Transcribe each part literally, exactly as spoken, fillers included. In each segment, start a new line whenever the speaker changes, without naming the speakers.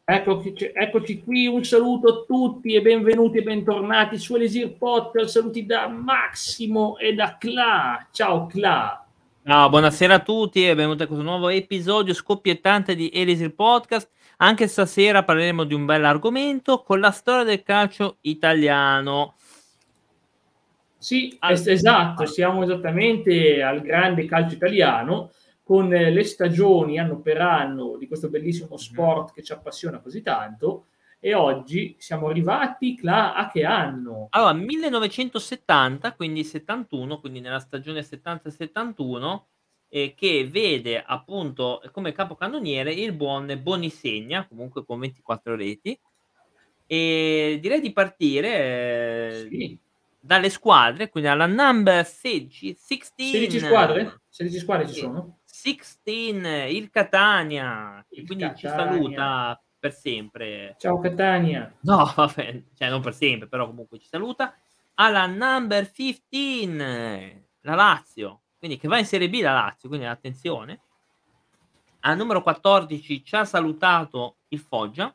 Eccoci, eccoci qui, un saluto a tutti e benvenuti e bentornati su Elisir Podcast. Saluti da Massimo e da Cla. Ciao Cla.
Ciao, buonasera a tutti e benvenuti a questo nuovo episodio scoppiettante di Elisir Podcast. Anche stasera parleremo di un bell'argomento con la storia del calcio italiano.
Sì,
Al-
es- esatto, siamo esattamente al grande calcio italiano con le stagioni anno per anno di questo bellissimo sport che ci appassiona così tanto e oggi siamo arrivati, Cla, a che anno?
Allora, millenovecentosettanta, quindi settantuno, quindi nella stagione settanta settantuno, eh, che vede appunto come capocannoniere il buon Bonisegna, comunque con ventiquattro reti. E direi di partire eh,
Sì,
dalle squadre, quindi alla number sedici,
sedici
sedici.
squadre? sedici squadre ci
Sì,
sono?
sedici, il Catania, che
Il
quindi ci
Catania.
saluta per sempre.
Ciao Catania.
No, vabbè, cioè non per sempre, però comunque ci saluta. Alla number quindici, la Lazio, quindi che va in Serie B la Lazio, quindi attenzione. Al numero quattordici ci ha salutato il Foggia.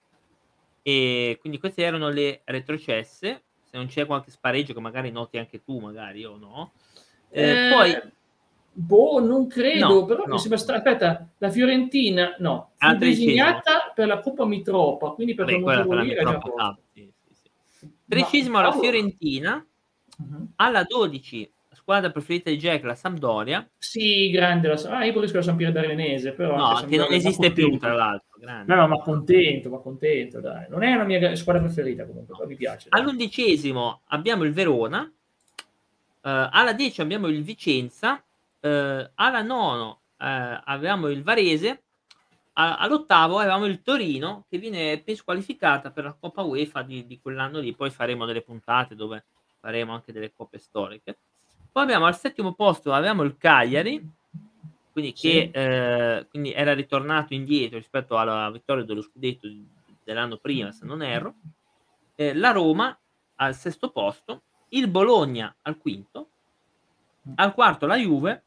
E quindi queste erano le retrocesse. Se non c'è qualche spareggio che magari noti anche tu, magari io no. Ehm, poi
Eh, boh, non credo,
no,
però mi
no,
sembra
no.
stra aspetta, la Fiorentina no, fu
Al tredicesimo.
designata per la Coppa Mitropa, quindi per quel
Vabbè, quella
motivo
per la
lì era già a
Mitropa
posto.
Cup, sì, sì, sì.
Ma
Tredicesimo la
cavolo.
Fiorentina,
Mh-mh.
alla dodici squadra preferita di Jack, la Sampdoria.
Sì, grande la Sa ah, io preferisco la Sampierdarenese, però anche
No, che non
Sampdoria ma
esiste più tra
contento.
l'altro,
No,
grande.
no, ma contento, ma contento dai. Non è la mia gra squadra preferita comunque,
No.
però mi piace dai.
All'undicesimo abbiamo il Verona, uhm, alla dieci abbiamo il Vicenza, uhm, alla nono, ehm, avevamo il Varese, a all'ottavo avevamo il Torino che viene penso qualificata per la Coppa UEFA di di quell'anno lì, poi faremo delle puntate dove faremo anche delle coppe storiche. Poi abbiamo al settimo posto avevamo il Cagliari, quindi che,
Sì.
ehm, quindi era ritornato indietro rispetto alla vittoria dello scudetto d dell'anno prima, se non erro. Ehm, la Roma al sesto posto, il Bologna al quinto, al quarto la Juve,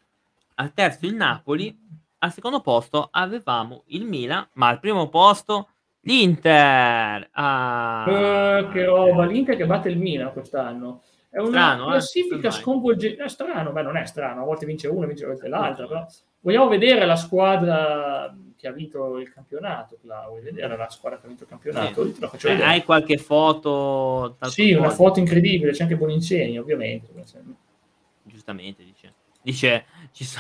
al terzo il Napoli, al secondo posto avevamo il Milan, ma al primo posto l'Inter. Ah,
Uh, che roba,
eh.
l'Inter che batte il Milan quest'anno. È una
Strano, eh? Come
classifica
mai?
sconvolgente. È strano, beh, non è strano, a volte vince uno, vince a volte
Appunto.
l'altra, però vogliamo vedere la squadra che ha vinto il campionato, Cla, vuoi vedere la squadra che ha vinto il
Sì.
campionato? Io te la faccio
Eh,
vedere.
hai qualche foto dal
Sì, una
proposito?
foto incredibile, c'è anche Boninsegni, ovviamente.
Giustamente dice. Dice ci so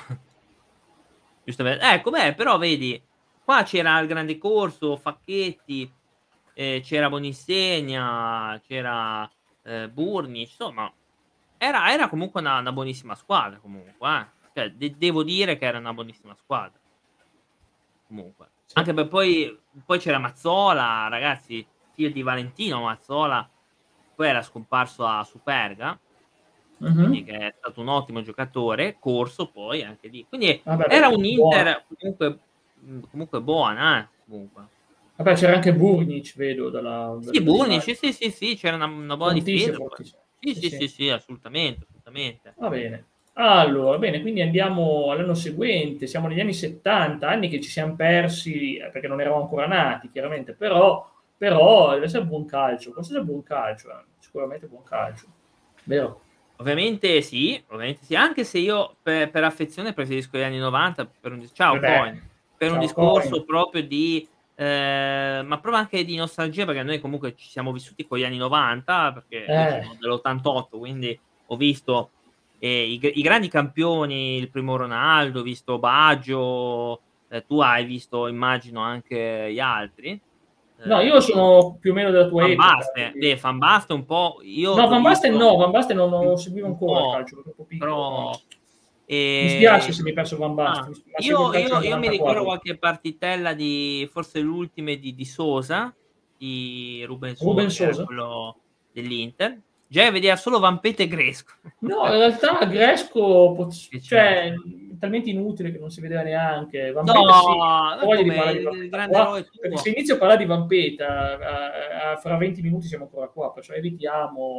giustame ecco beh, però vedi, qua c'era il grande corso, Facchetti, ehm, c'era Boninsegna, c'era, ehm, Burnic, insomma era era comunque una una buonissima squadra comunque, eh. Cioè de devo dire che era una buonissima squadra, comunque.
Sì.
Anche per poi poi c'era Mazzola, ragazzi, figlio di Valentino Mazzola, poi era scomparso a Superga. Quindi
Mhm.
che è stato un ottimo giocatore, corso poi anche lì. Quindi
Vabbè,
era
beh,
un
buono.
Inter comunque mhmm, comunque buona, eh, comunque.
Vabbè, c'era anche Burnic, vedo dalla,
Sì,
dalle belle
Burnic,
immagini.
sì, sì, sì, c'era una una buona
Fortissimo,
difesa poi.
fortissimo.
Sì,
Sì,
sì, sì,
sì.
sì, assolutamente, assolutamente.
Va bene. Allora, bene, quindi andiamo all'anno seguente, siamo negli anni 'settanta, anni che ci siam persi, ehm, perché non eravamo ancora nati chiaramente, però però deve essere buon calcio, questo è buon calcio, eh, sicuramente buon calcio. Vero?
Ovviamente sì, ovviamente sì, anche se io pe per affezione preferisco gli anni 'novanta per un dis ciao
Vabbè.
Coin, per un
Ciao Coin.
discorso proprio di ehm, ma proprio anche di nostalgia, perché noi comunque ci siamo vissuti con gli anni 'novanta, perché io
Eh,
sono dell'ottantotto, quindi ho visto, ehm, i g i grandi campioni, il primo Ronaldo, ho visto Baggio, ehm, tu hai visto immagino anche gli altri,
no,
ehm,
io sono più o meno della tua
Van
epoca,
Basten,
quindi
beh, Van Basten un po' io
no,
l'ho
Van Basten
visto
no, Van Basten non
un
non seguivo
un
ancora il
po',
calcio, ero troppo piccolo, no.
però
Mi spiace
ehm,
se mi hai perso Van Basten,
ah,
mi s ma seguo il
io
calcio
io
dal
io mi ricordo
novantaquattro.
qualche partitella di forse le ultime di di Sosa, di Ruben
Ruben
Sosa, che era
Sosa?
quello dell'Inter. Già io vedeva solo Vampeta e Gresco.
No, in realtà Gresco poz
Che c'era?
cioè, mhmm, talmente inutile che non si vedeva neanche.
No,
Vampeta sì, ho
ma
voglia di
come
parlare di
il il
Vampeta
grande
qua,
eroe
perché se
tuo.
inizio a parlare di Vampeta, a a fra venti minuti siamo ancora qua, perciò evitiamo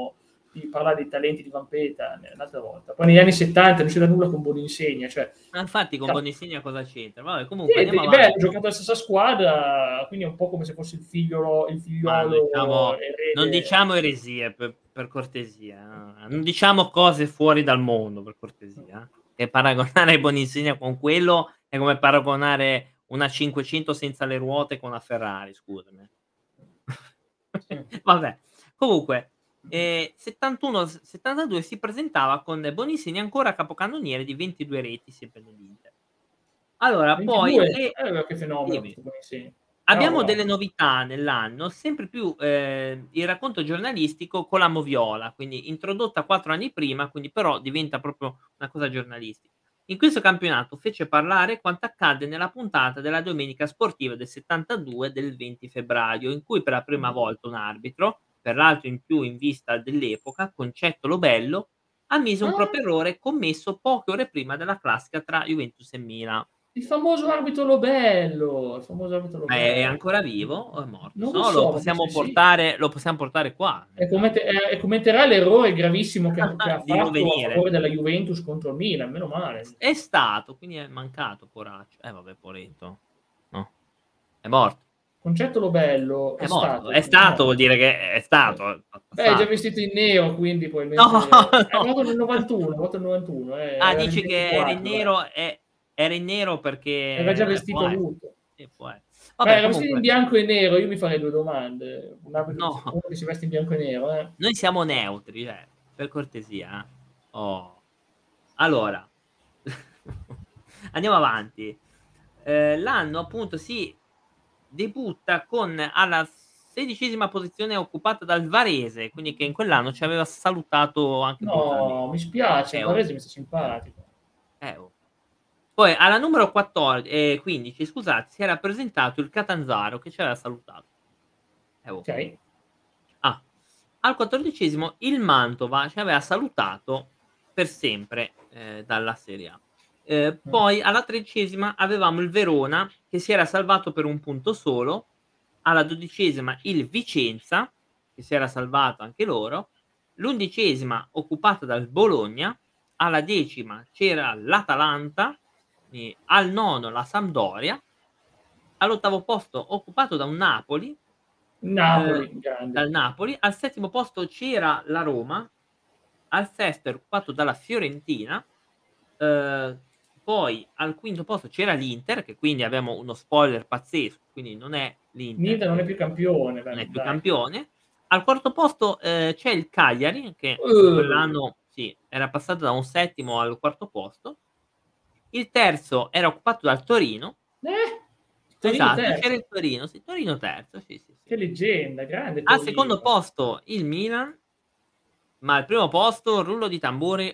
di parlare dei talenti di Vampeta l'altra volta. Poi negli anni settanta non c'era nulla con Boninsegna, cioè...
Ma infatti con
Ca-
Boninsegna cosa c'entra? Vabbè, comunque
Sì,
andiamo
beh, hanno
avanti.
giocato alla stessa squadra, quindi è un po' come se fosse il figliolo, il
Ma non
figliolo
diciamo, non
erede.
diciamo eresie, per, per cortesia. No? Non diciamo cose fuori dal mondo, per cortesia. Che paragonare Boninsegna con quello è come paragonare una cinquecento senza le ruote con una Ferrari, scusami.
Sì.
Vabbè, comunque, eh, settantuno settantadue si presentava con Boninsegna ancora capocannoniere di ventidue reti sempre nell'Inter. Allora, poi
ventidue?
le...
Eh, che fenomeno
dimmi.
questo Boninsegna.
Abbiamo
Cavolo.
delle novità nell'anno, sempre più eh, il racconto giornalistico con la Moviola, quindi introdotta quattro anni prima, quindi però diventa proprio una cosa giornalistica. In questo campionato fece parlare quanto accadde nella puntata della domenica sportiva del settantadue del venti febbraio, in cui per la prima volta un arbitro, peraltro in più in vista dell'epoca, Concetto Lobello, ammise un
Ah,
proprio errore commesso poche ore prima della classica tra Juventus e Milan.
il famoso arbitro Lobello, il famoso arbitro
Ma è è
Lobello.
ancora vivo o è morto?
Non
Se
lo
no lo
so, ma penso
possiamo
di sì.
portare lo possiamo portare qua nel
E,
caso.
commente- e- e commenterà l'errore gravissimo che ha, che ha
Di non
fatto a
venire.
favore della Juventus contro il Milan, meno male.
È stato, quindi è mancato poraccio. Eh vabbè, poretto. No, è morto.
Concetto Lobello
È
è
morto.
stato,
È stato
no.
vuol dire che è stato, è
Beh, è già
passato.
vestito in nero, quindi
No,
probabilmente... È
no.
morto nel novantuno, è morto nel novantuno, eh,
Ah,
era nel
dici che era in
ventiquattro, eh.
nero e era in nero perché
Era già
eh, può
vestito
essere.
lutto.
Sì, può essere.
Ma
Vabbè,
era vestito in
comunque
bianco e nero, io mi farei due domande. Un arbitro che si-
no.
uno che si veste in bianco e nero, eh.
Noi siamo neutri, eh, per cortesia. eh. Oh. Allora, andiamo avanti. Eh, l'anno appunto si debutta con alla sedicesima posizione occupata dal Varese, quindi che in quell'anno ci aveva salutato anche brutalmente.
No, mi spiace, il
Eh, oh,
Varese mi sta
eh, oh,
simpatico.
eh, oh. Poi alla numero quattordici, eh, quindici, scusate, si era presentato il Catanzaro che ci aveva salutato. Eh, oh.
Ok.
Ah, al quattordicesimo il Mantova ci aveva salutato per sempre eh, dalla Serie A. Eh,
Mm.
poi alla tredicesima avevamo il Verona che si era salvato per un punto solo, alla dodicesima il Vicenza che si era salvato anche loro, l'undicesima occupata dal Bologna, alla decima c'era l'Atalanta, e al nono la Sampdoria, all'ottavo posto occupato da un Napoli, Ehm,
Napoli, grande.
dal Napoli. Al settimo posto c'era la Roma, al sesto era occupato dalla Fiorentina, ehm, poi al quinto posto c'era l'Inter, che quindi abbiamo uno spoiler pazzesco, quindi non è l'Inter
L'Inter non è
che
più campione,
non
beh,
è più
dai.
campione. Al quarto posto, ehm, c'è il Cagliari, che in
Uh,
quell'anno sì, era passato da un settimo al quarto posto. Il terzo era occupato dal Torino.
eh? Torino
Esatto, c'era
terzo.
il Torino, sì, Torino terzo, sì, sì, sì.
Che leggenda, grande
Al secondo
Torino.
posto il Milan, ma al primo posto, rullo di tamburi,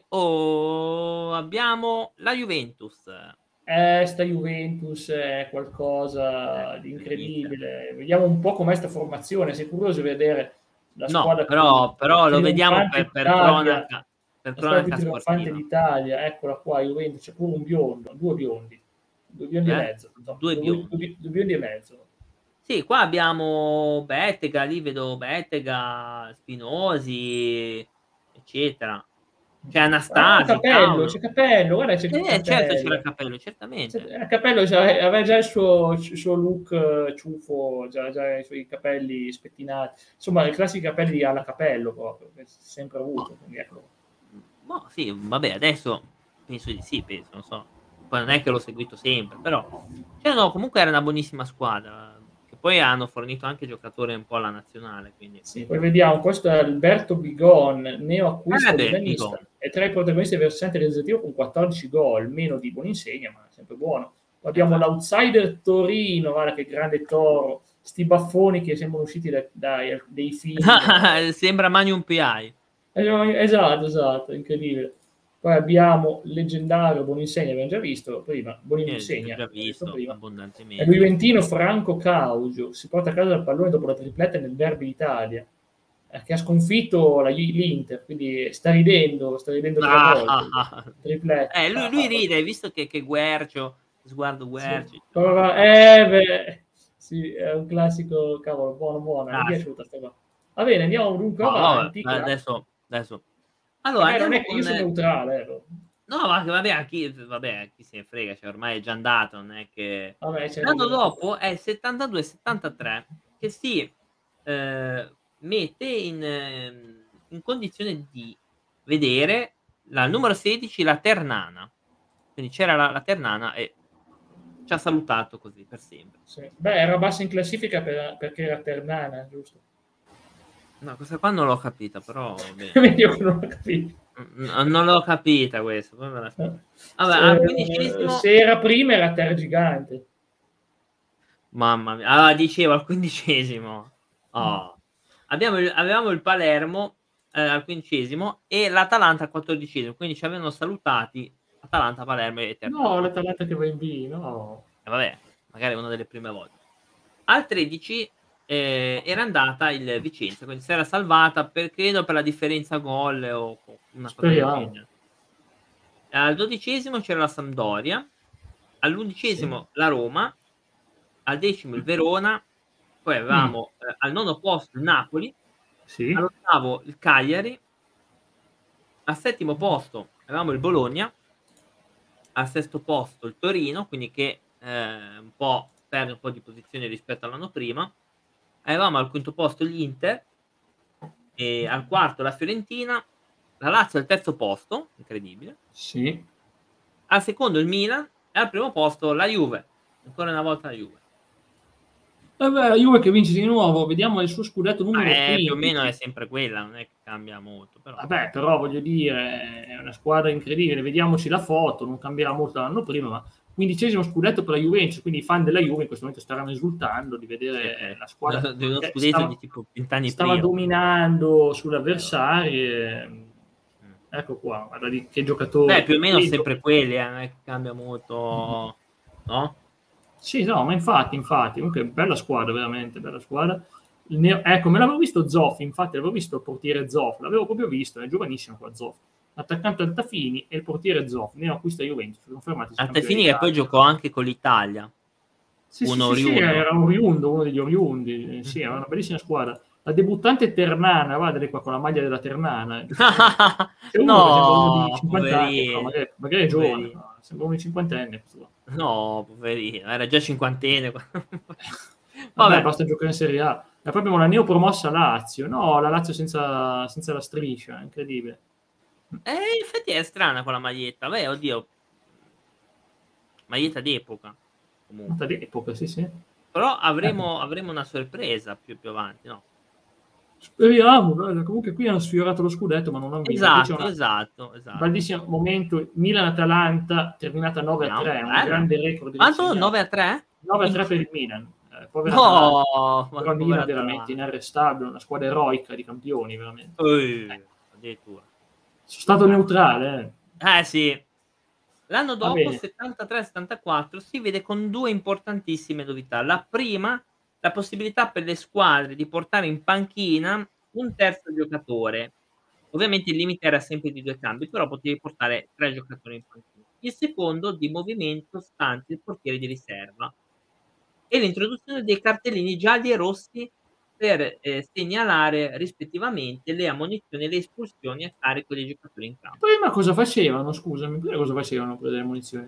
oh, abbiamo la Juventus.
Eh, sta Juventus è
Eh,
qualcosa di
l'inizia.
incredibile. Vediamo un po' com'è sta formazione. Sei curioso di vedere la
No,
squadra più
però però lo vediamo
trionfante
per per
d'Italia,
cronaca per
la squadra più
cronaca
trionfante
sportiva.
d'Italia. Eccola qua, Juventus. C'è pure un biondo, due biondi, due biondi e
Eh?
mezzo. No,
due
due,
biondi.
due- due biondi e mezzo.
Sì, qua abbiamo Bettega, lì vedo Bettega, Spinosi, eccetera. C'è
Ah,
Anastasi,
Capello, c'è
cavolo.
Capello, guarda c'è
Eh, certo c'era
Capello.
Capello, certamente.
C'è- Capello già- aveva già il suo, il suo look eh, ciuffo, già, già i suoi capelli spettinati, insomma i classici capelli alla Capello proprio, che si è sempre
Mah,
avuto, quindi ecco.
mhmm, mah, sì, vabbè adesso penso di sì, penso, non so. Poi non è che l'ho seguito sempre, però cioè no, comunque era una buonissima squadra, che poi hanno fornito anche giocatori un po' alla nazionale, quindi
Sì, poi vediamo, questo è Alberto Bigon,
eh
neoacquisto
beh, dico
milanista, è tra i protagonisti del versante realizzativo con quattordici gol, meno di Boninsegna, ma sempre buono. Poi
eh
abbiamo
beh.
l'outsider Torino, guarda che grande Toro, sti baffoni che sembrano usciti da, dai, dei film.
Sembra Magnum P I.
Esatto, esatto, incredibile. Poi abbiamo il leggendario Boninsegna, abbiamo già visto prima,
Eh, l'ho
Boninsegna,
già
abbiamo visto
visto
prima. E lui
abbondantemente.
Juventino Franco Causio si porta a casa il pallone dopo la tripletta nel derby d'Italia, eh, che ha sconfitto la, l'Inter, quindi sta ridendo, sta ridendo tre
Ah,
volte.
ah, ah.
Tripletta.
Eh, lui lui ride, hai visto che che Guercio, sguardo
Sì.
Guercio, no,
Però- eh, beh, sì, è un classico, cavolo, buono, buono, mi è
classico.
piaciuta sta cosa. Va bene, andiamo dunque
No, vabbè,
avanti.
ma
Che la...
adesso Adesso. Allora,
Vabbè, non
andiamo
è che io
con...
sono neutrale. Eh.
No, ma vabbè, a chi, vabbè, chi se ne frega, cioè ormai è già andato, non è che...
Vabbè, c'hai
L'anno
ragione.
dopo è il settantadue settantatré che si eh, mette in, ehm, in condizione di vedere la numero sedici, la Ternana. Quindi c'era la, la Ternana e ci ha salutato così per sempre.
Sì. Beh, era bassa in classifica per- perché era Ternana, giusto?
No, questa qua non l'ho capita, però bene.
Io non ho capito.
N- non l'ho capita questa. Poi me la... Vabbè, al
Eh,
quindicesimo...
se era prima era Tergigante.
Mamma mia, ah, dicevo al quindicesimo. Oh. Abbiamo il, avevamo il Palermo eh, al quindicesimo e l'Atalanta al quattordicesimo, quindi ci avevano salutati Atalanta, Palermo e
No,
Ternana.
l'Atalanta che va in B, no.
E vabbè, magari una delle prime volte. Al tredici eh, era andata il Vicenza, quindi si era salvata per, credo per la differenza gol o una cosa del
Speriamo.
genere. Al dodicesimo c'era la Sampdoria, all'undicesimo
Sì.
la Roma, al decimo il Verona, poi avevamo
Mm.
eh, al nono posto il Napoli,
Sì.
all'ottavo il Cagliari, al settimo posto avevamo il Bologna, al sesto posto il Torino, quindi che eh, un po' perde un po' di posizione rispetto all'anno prima, avevamo al quinto posto l'Inter, e al quarto la Fiorentina, la Lazio al terzo posto, incredibile,
Sì.
al secondo il Milan e al primo posto la Juve, ancora una volta la Juve.
Vabbè, la Juve che vince di nuovo, vediamo il suo scudetto numero
Ah, eh, più o meno è
quindici.
sempre quella, non è che cambia molto, però.
Vabbè, però voglio dire, è una squadra incredibile. Vediamoci la foto, non cambierà molto l'anno prima, ma quindicesimo scudetto per la Juventus, quindi i fan della Juve in questo momento staranno esultando di vedere
Sì,
la squadra
di uno
che
scudetto
stava,
di tipo venti anni
stava
prima.
dominando sulle
Vero.
avversarie.
Mm.
Ecco qua, guarda di che
Beh,
giocatori.
più o meno
Che
sempre
giocatori.
quelli, eh, non è che cambia molto, no?
Sì, no, ma infatti, infatti, comunque bella squadra, veramente, bella squadra. Ne- ecco, me l'avevo visto Zoff, infatti l'avevo visto il portiere Zoff, l'avevo proprio visto, è giovanissimo qua Zoff. Attaccante Altafini e il portiere Zoff, ne acquista Juventus, confermati campioni
Altafini che poi
d'Italia.
giocò anche con l'Italia,
Sì, sì,
uno
sì, sì,
oriundo.
era un oriundo, uno degli oriundi, eh, sì, era una bellissima squadra. La debuttante Ternana, guarda qua con la maglia della Ternana, c'è uno che sembra uno di
No,
cinquanta anni, no,
poverino,
magari, magari è giovane,
poverino.
no, sembra uno di cinquantenne.
No, poverino, era già cinquantenne.
Vabbè,
Vabbè,
basta giocare in Serie A. È proprio una neopromossa Lazio. No, la Lazio senza, senza la striscia, è incredibile.
eh, in effetti è strana quella maglietta. Beh, oddio, maglietta d'epoca,
Nota
comunque.
d'epoca, sì, sì.
Però
Ecco.
avremo, avremo una sorpresa più, più avanti, no?
Speriamo, guarda, comunque qui hanno sfiorato lo scudetto, ma non hanno vinto. Qui c'è
Esatto,
un
esatto, esatto.
bellissimo momento, Milan-Atalanta, terminata nove a
Vediamo,
tre, un
bello.
grande record
Quanto?
insegnato.
nove a tre?
nove a tre per
Incre-
il Milan. Eh, povera Atalanta.
No, ma
Però il
povera
Milan veramente
Atalanta.
inarrestabile, una squadra eroica di campioni, veramente.
Uh,
Ecco.
addirittura.
Sono stato
Ah.
neutrale, eh.
Eh sì. L'anno
Va
dopo,
bene.
settantatré settantaquattro, si vede con due importantissime novità. La prima, la possibilità per le squadre di portare in panchina un terzo giocatore. Ovviamente il limite era sempre di due cambi, però potevi portare tre giocatori in panchina. Il secondo, di movimento stante il portiere di riserva. E l'introduzione dei cartellini gialli e rossi per, ehm, segnalare rispettivamente le ammonizioni e le espulsioni a carico dei giocatori in campo.
Prima cosa facevano, scusami, prima cosa facevano per le munizioni?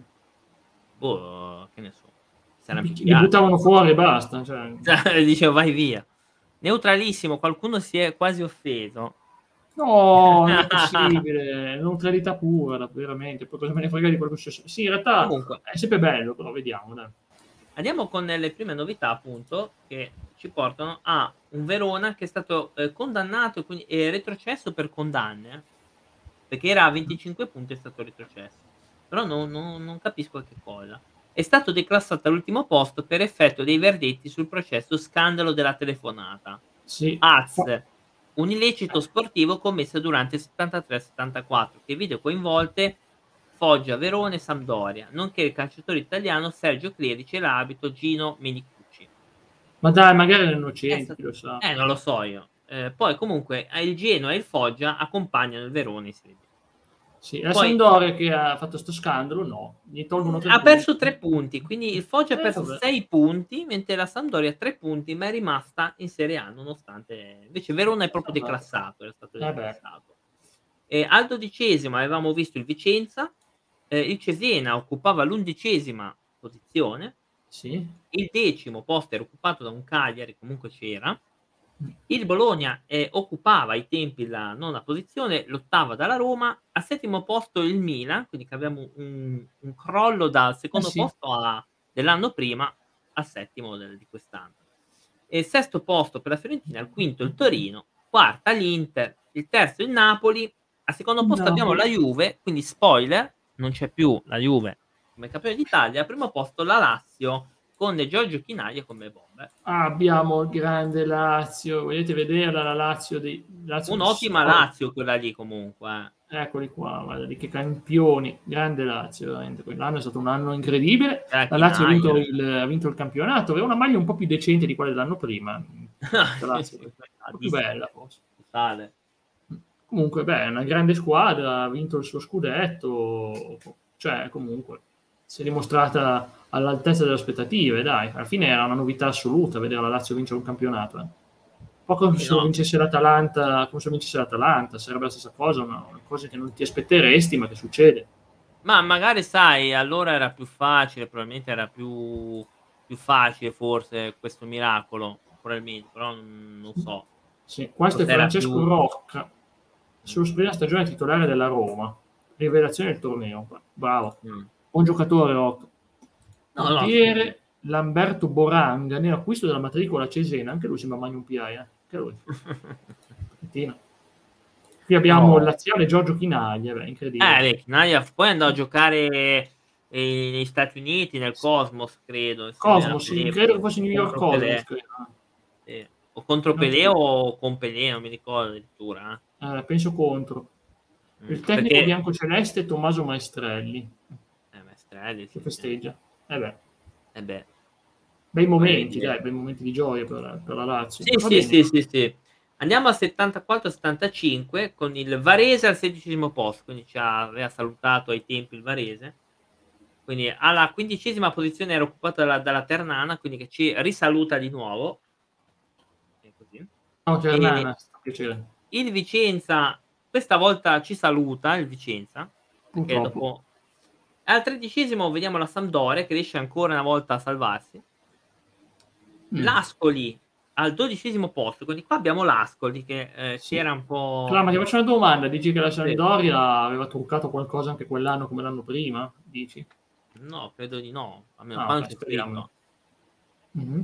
Boh, che ne so,
Li,
saran
picchi- li
picchiati.
buttavano fuori e basta. Cioè.
Dicevo: "Vai via". Neutralissimo, qualcuno si è quasi offeso.
No, non è possibile, neutralità pura, veramente. Poi cosa me ne frega di quello che succede? Sì, in realtà
Comunque,
è sempre bello, però vediamo. Dai.
andiamo con le prime novità appunto, che ci portano a un Verona che è stato, ehm, condannato e quindi e retrocesso per condanne, perché era a venticinque punti, è stato retrocesso. Però non non non capisco che cosa. È stato declassato all'ultimo posto per effetto dei verdetti sul processo scandalo della telefonata.
Sì.
A Z,
Fa-
un illecito sportivo commesso durante il settantatré settantaquattro, che vide coinvolte Foggia, Verona e Sampdoria, nonché il calciatore italiano Sergio Clerici e l'arbitro Gino Menicucci.
Ma dai, magari erano
È
innocenti,
sta
chi lo sa.
eh, non lo so io. Ehm, poi comunque, ehm, il Genoa e il Foggia accompagnano il Verona in Serie B.
Sì, la
Poi
Sampdoria che ha fatto sto scandalo, no, gli tolgono tre
ha perso
punti.
tre punti, quindi il Foggia ha
Eh,
perso
vabbè.
sei punti, mentre la Sampdoria tre punti, ma è rimasta in Serie A nonostante invece Verona è proprio
Vabbè.
declassato, era stato
Eh beh.
declassato. E al dodicesimo avevamo visto il Vicenza, ehm, il Cesena occupava l'undicesima posizione,
Sì.
il decimo posto era occupato da un Cagliari, comunque c'era,
Mh.
il Bologna, ehm, occupava ai tempi la nona posizione, l'ottava dalla Roma, al settimo posto il Milan, quindi che abbiamo un un crollo dal
Eh
secondo
sì.
posto a dell'anno prima al settimo del di quest'anno. E il sesto posto per la Fiorentina, il quinto il Torino, quarta l'Inter, il terzo il Napoli, al secondo
Il
posto abbiamo la
Napoli.
Juve, quindi spoiler, non c'è più la Juve come campione d'Italia, al primo posto la Lazio con Giorgio Chinaglia come bomber.
Abbiamo il grande Lazio, volete vederla la Lazio dei Lazio di
Un'ottima
storia.
Lazio quella lì comunque, eh.
Eccoli qua, guarda lì che campioni, grande Lazio veramente. Quell'anno è stato un anno incredibile.
Era
La Lazio ha vinto
Chinaglia.
il ha vinto il campionato, aveva una maglia un po' più decente di quella dell'anno prima, mhmm, questa
Sì,
Lazio,
sì,
un po' più
infatti,
bella forse.
totale.
Mh. Comunque beh, è una grande squadra, ha vinto il suo scudetto, cioè comunque si è dimostrata all'altezza delle aspettative dai. Alla fine era una novità assoluta vedere la Lazio vincere un campionato, eh. Un po' come
Sì,
se lo
no.
vincesse l'Atalanta come se lo vincesse l'Atalanta, sarebbe la stessa cosa, ma una cosa che non ti aspetteresti, ma che succede.
Ma magari sai, allora era più facile, probabilmente era più più facile forse questo miracolo, probabilmente, però non non
Mh.
so.
Sì, questo è
Forse era
Francesco
più
Rocca,
mh,
sullo prima stagione titolare della Roma, rivelazione del torneo, bravo.
mh.
Buon giocatore Rocca.
No, no, assolutamente.
Portiere Lamberto Boranga, nero acquisto della matricola Cesena, anche lui sembra Magnum P I, eh, anche lui. Pochettino. Qui abbiamo il
No.
laziale Giorgio Chinaglia, beh, incredibile.
Eh, beh, Chinaglia poi andò a giocare, ehm, negli Stati Uniti, nel Cosmos credo, insieme a
Cosmos, sì,
Pelé,
credo che fosse New York
contro
Cosmos,
Pelé.
credo.
Sì. O contro
Non
Pelé
credo.
o con Pelé, non mi ricordo addirittura, eh.
Eh, penso contro.
Mh,
Il tecnico
perché
biancoceleste è Tommaso Maestrelli,
eh, Maestrelli,
che
sì, sì.
festeggia. Eh beh,
Eh beh,
bei
voglio
momenti
dire
dai, bei momenti di gioia per la per la Lazio.
sì,
Va
sì,
bene.
sì, sì, sì. Andiamo al settantaquattro settantacinque con il Varese al sedicesimo posto, quindi ci ha aveva salutato ai tempi il Varese. Quindi alla quindicesima posizione era occupata dalla dalla Ternana, quindi che ci risaluta di nuovo. E così.
Ciao
E
Ternana, è stato un piacere.
il Vicenza questa volta ci saluta, il Vicenza, perché
Purtroppo.
dopo al tredicesimo vediamo la Sampdoria che riesce ancora una volta a salvarsi.
Mh.
L'Ascoli al dodicesimo posto, quindi qua abbiamo l'Ascoli che, ehm, si
Sì.
era un po'
Cla ma ti faccio una domanda, dici che la
sì.
Sampdoria aveva truccato qualcosa anche quell'anno come l'anno prima? Dici?
No, credo di no, almeno
Ah
qua non
okay,
c'è
speriamo.
scritto.
Mh-mh.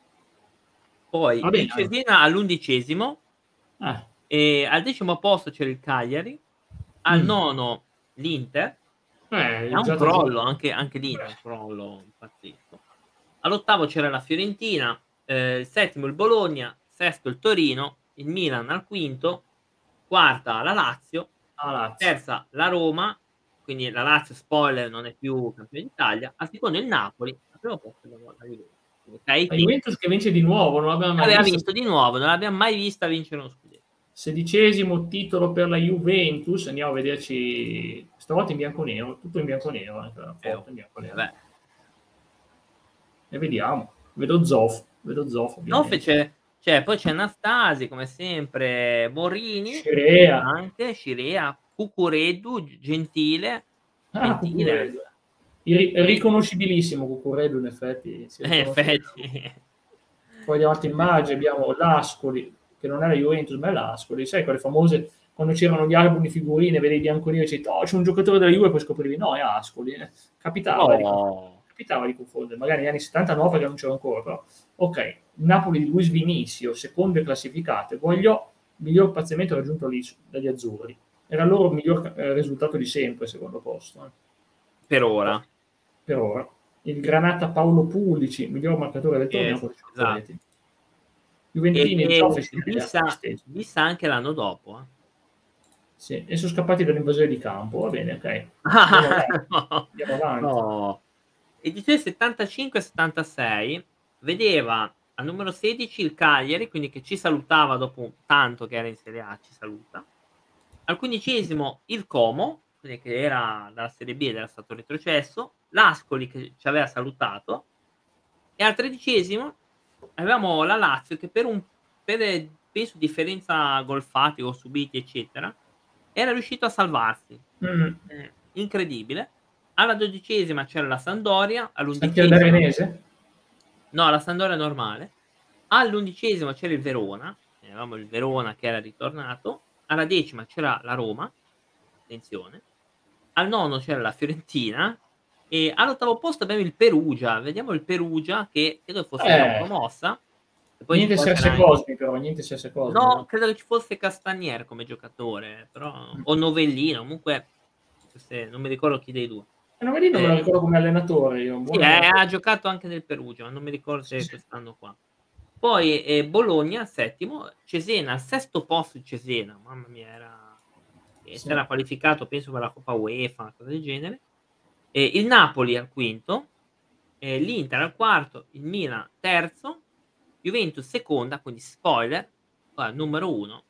Poi
Va
il
bene dai.
Cesena all'undicesimo,
Eh.
e al decimo posto c'era il Cagliari, al
Mh.
nono l'Inter,
Eh,
e ha un
già da giù.
crollo, anche anche l'Inter ha un crollo pazzesco. All'ottavo c'era la Fiorentina, ehm, il settimo il Bologna, sesto il Torino, il Milan al quinto, quarta la Lazio,
La Lazio.
terza la Roma, quindi la Lazio spoiler non è più campione d'Italia, al secondo il Napoli, al primo posto abbiamo la Juventus, che ai
La
tempi
Juventus che vince di nuovo, non l'abbiamo mai
aveva
vista.
vinto di nuovo, non l'abbiam mai vista vincere uno scudetto.
Sedicesimo titolo per la Juventus, andiamo a vederci stavolta in bianconero, tutto in bianconero, anche la
Eh,
foto
oh,
in
eh
bianconero.
beh.
E vediamo. Vedo Zoff, vedo Zoff
No
ovviamente.
fece cioè poi c'è Anastasi come sempre, Borini
Scirea.
anche, Scirea, Cucureddu, G Gentile,
Ah,
Gentile,
Cucurella. Iri
sì,
riconoscibilissimo Cucurella in effetti, si
eh,
riconosce.
effetti.
Poi di altre
Sì, sì.
immagini abbiamo l'Ascoli, che non è la Juventus ma è l'Ascoli, sai quelle famose quando c'erano gli album di figurine, vedevi bianco e nero e dicevi: "Oh, c'è un giocatore della Juve", e poi scoprivi no, è Ascoli, eh. Capitava di conf
No.
capitava di confondere, magari negli anni 'settanta no perché non c'ero ancora, però okay. Napoli di Luis Vinicio, secondo e classificato, Guagliò, miglior piazzamento raggiunto lì su dagli azzurri. Era il loro miglior ca ehm, risultato di sempre, secondo posto, eh.
Per
Poi
ora.
per ora. Il Granata Paolo Pulici, miglior marcatore del torneo
Yes,
con diciotto
esatto.
reti.
E
Juventini e
e
Zoff italiani,
vista
stessi.
vista anche l'anno dopo, eh.
Sì, e son scappati dall'invasione di campo. Va bene, okay. Andiamo avanti,
No,
andiamo avanti.
no. Edizione settantacinque settantasei vedeva al numero sedici il Cagliari, quindi che ci salutava dopo tanto che era in Serie A, ci saluta. Al quindicesimo il Como, quindi che era dalla Serie B ed era stato retrocesso, l'Ascoli che ci aveva salutato, e al tredicesimo avevamo la Lazio che per un per penso differenza gol fatti, gol subiti, eccetera, era riuscito a salvarsi.
Mm.
Eh, incredibile. Alla dodicesima c'era la Sampdoria,
San Pier
all'undicesima
d'Arenese?
no, la Sampdoria normale. All'undicesima c'era il Verona, avevamo il Verona che era ritornato. Alla decima c'era la Roma, attenzione. Al nono c'era la Fiorentina e all'ottavo posto abbiamo il Perugia. Vediamo il Perugia che credo fosse già
Eh,
promossa. E poi ci
niente
può essere
Serse
anche
Cosmi, però, niente Serse Cosmi,
no,
no?
credo che ci fosse Castagnier come giocatore, però
Mm.
o Novellino, comunque queste non mi ricordo chi dei due.
E Novellino me lo
Eh,
ricordo come allenatore, io, un
sì,
buon
eh,
allenatore.
ha giocato anche nel Perugia, ma non mi ricordo
Sì,
se
sì.
quest'anno qua. Poi eh, Bologna al settimo, Cesena al sesto posto di Cesena, mamma mia, era e si
Sì.
era qualificato penso per la Coppa UEFA, una cosa del genere. E il Napoli al quinto, e l'Inter al quarto, il Milan terzo, Juventus seconda, quindi spoiler, al numero uno.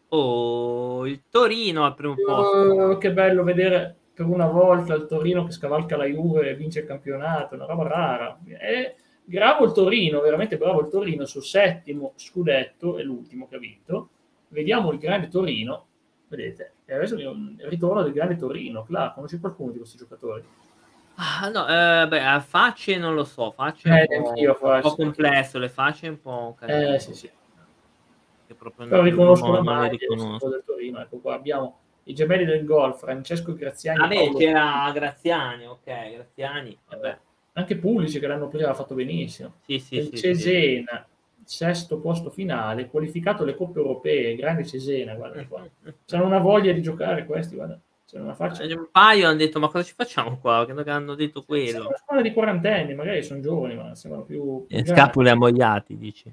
Oh, il Torino al primo
Oh,
posto.
che bello vedere per una volta il Torino che scavalca la Juve e vince il campionato, una roba rara. È bravo il Torino, veramente bravo il Torino, sul settimo scudetto, è l'ultimo che ha vinto. Vediamo il grande Torino, vedete, e adesso il ritorno del grande Torino. Clar, conosci qualcuno di questi giocatori?
Ah, no, eh, beh, a facce non lo so, facce è un
Eh,
po',
neanch'io,
un po'
forse, neanch'io.
complesso, le facce è un po' un
Eh, sì,
casino,
sì.
che proprio
Però
no- non,
riconosco
non,
la
non le
maglia, il
riconosco.
simbolo del Torino. Ecco qua, abbiamo i gemelli del gol, Francesco Graziani
Ah,
e
beh,
Paolo Pulisic.
c'era Graziani, ok, Graziani, eh
Vabbè.
beh,
Anche Pulisic che l'anno prima ha fatto benissimo.
sì, sì,
Il
sì, sì.
Cesena, sesto posto finale, qualificato alle coppe europee, grande Cesena, guardali qua. C'hanno una voglia di giocare questi, guarda. C'hanno una faccia.
Eh, Un paio hanno detto, ma cosa ci facciamo qua? Credo che hanno detto
Sembra
quello.
una squadra di quarantenni, magari sono giovani, ma sembrano più, più
Eh,
grandi.
scapoli ammogliati, dici.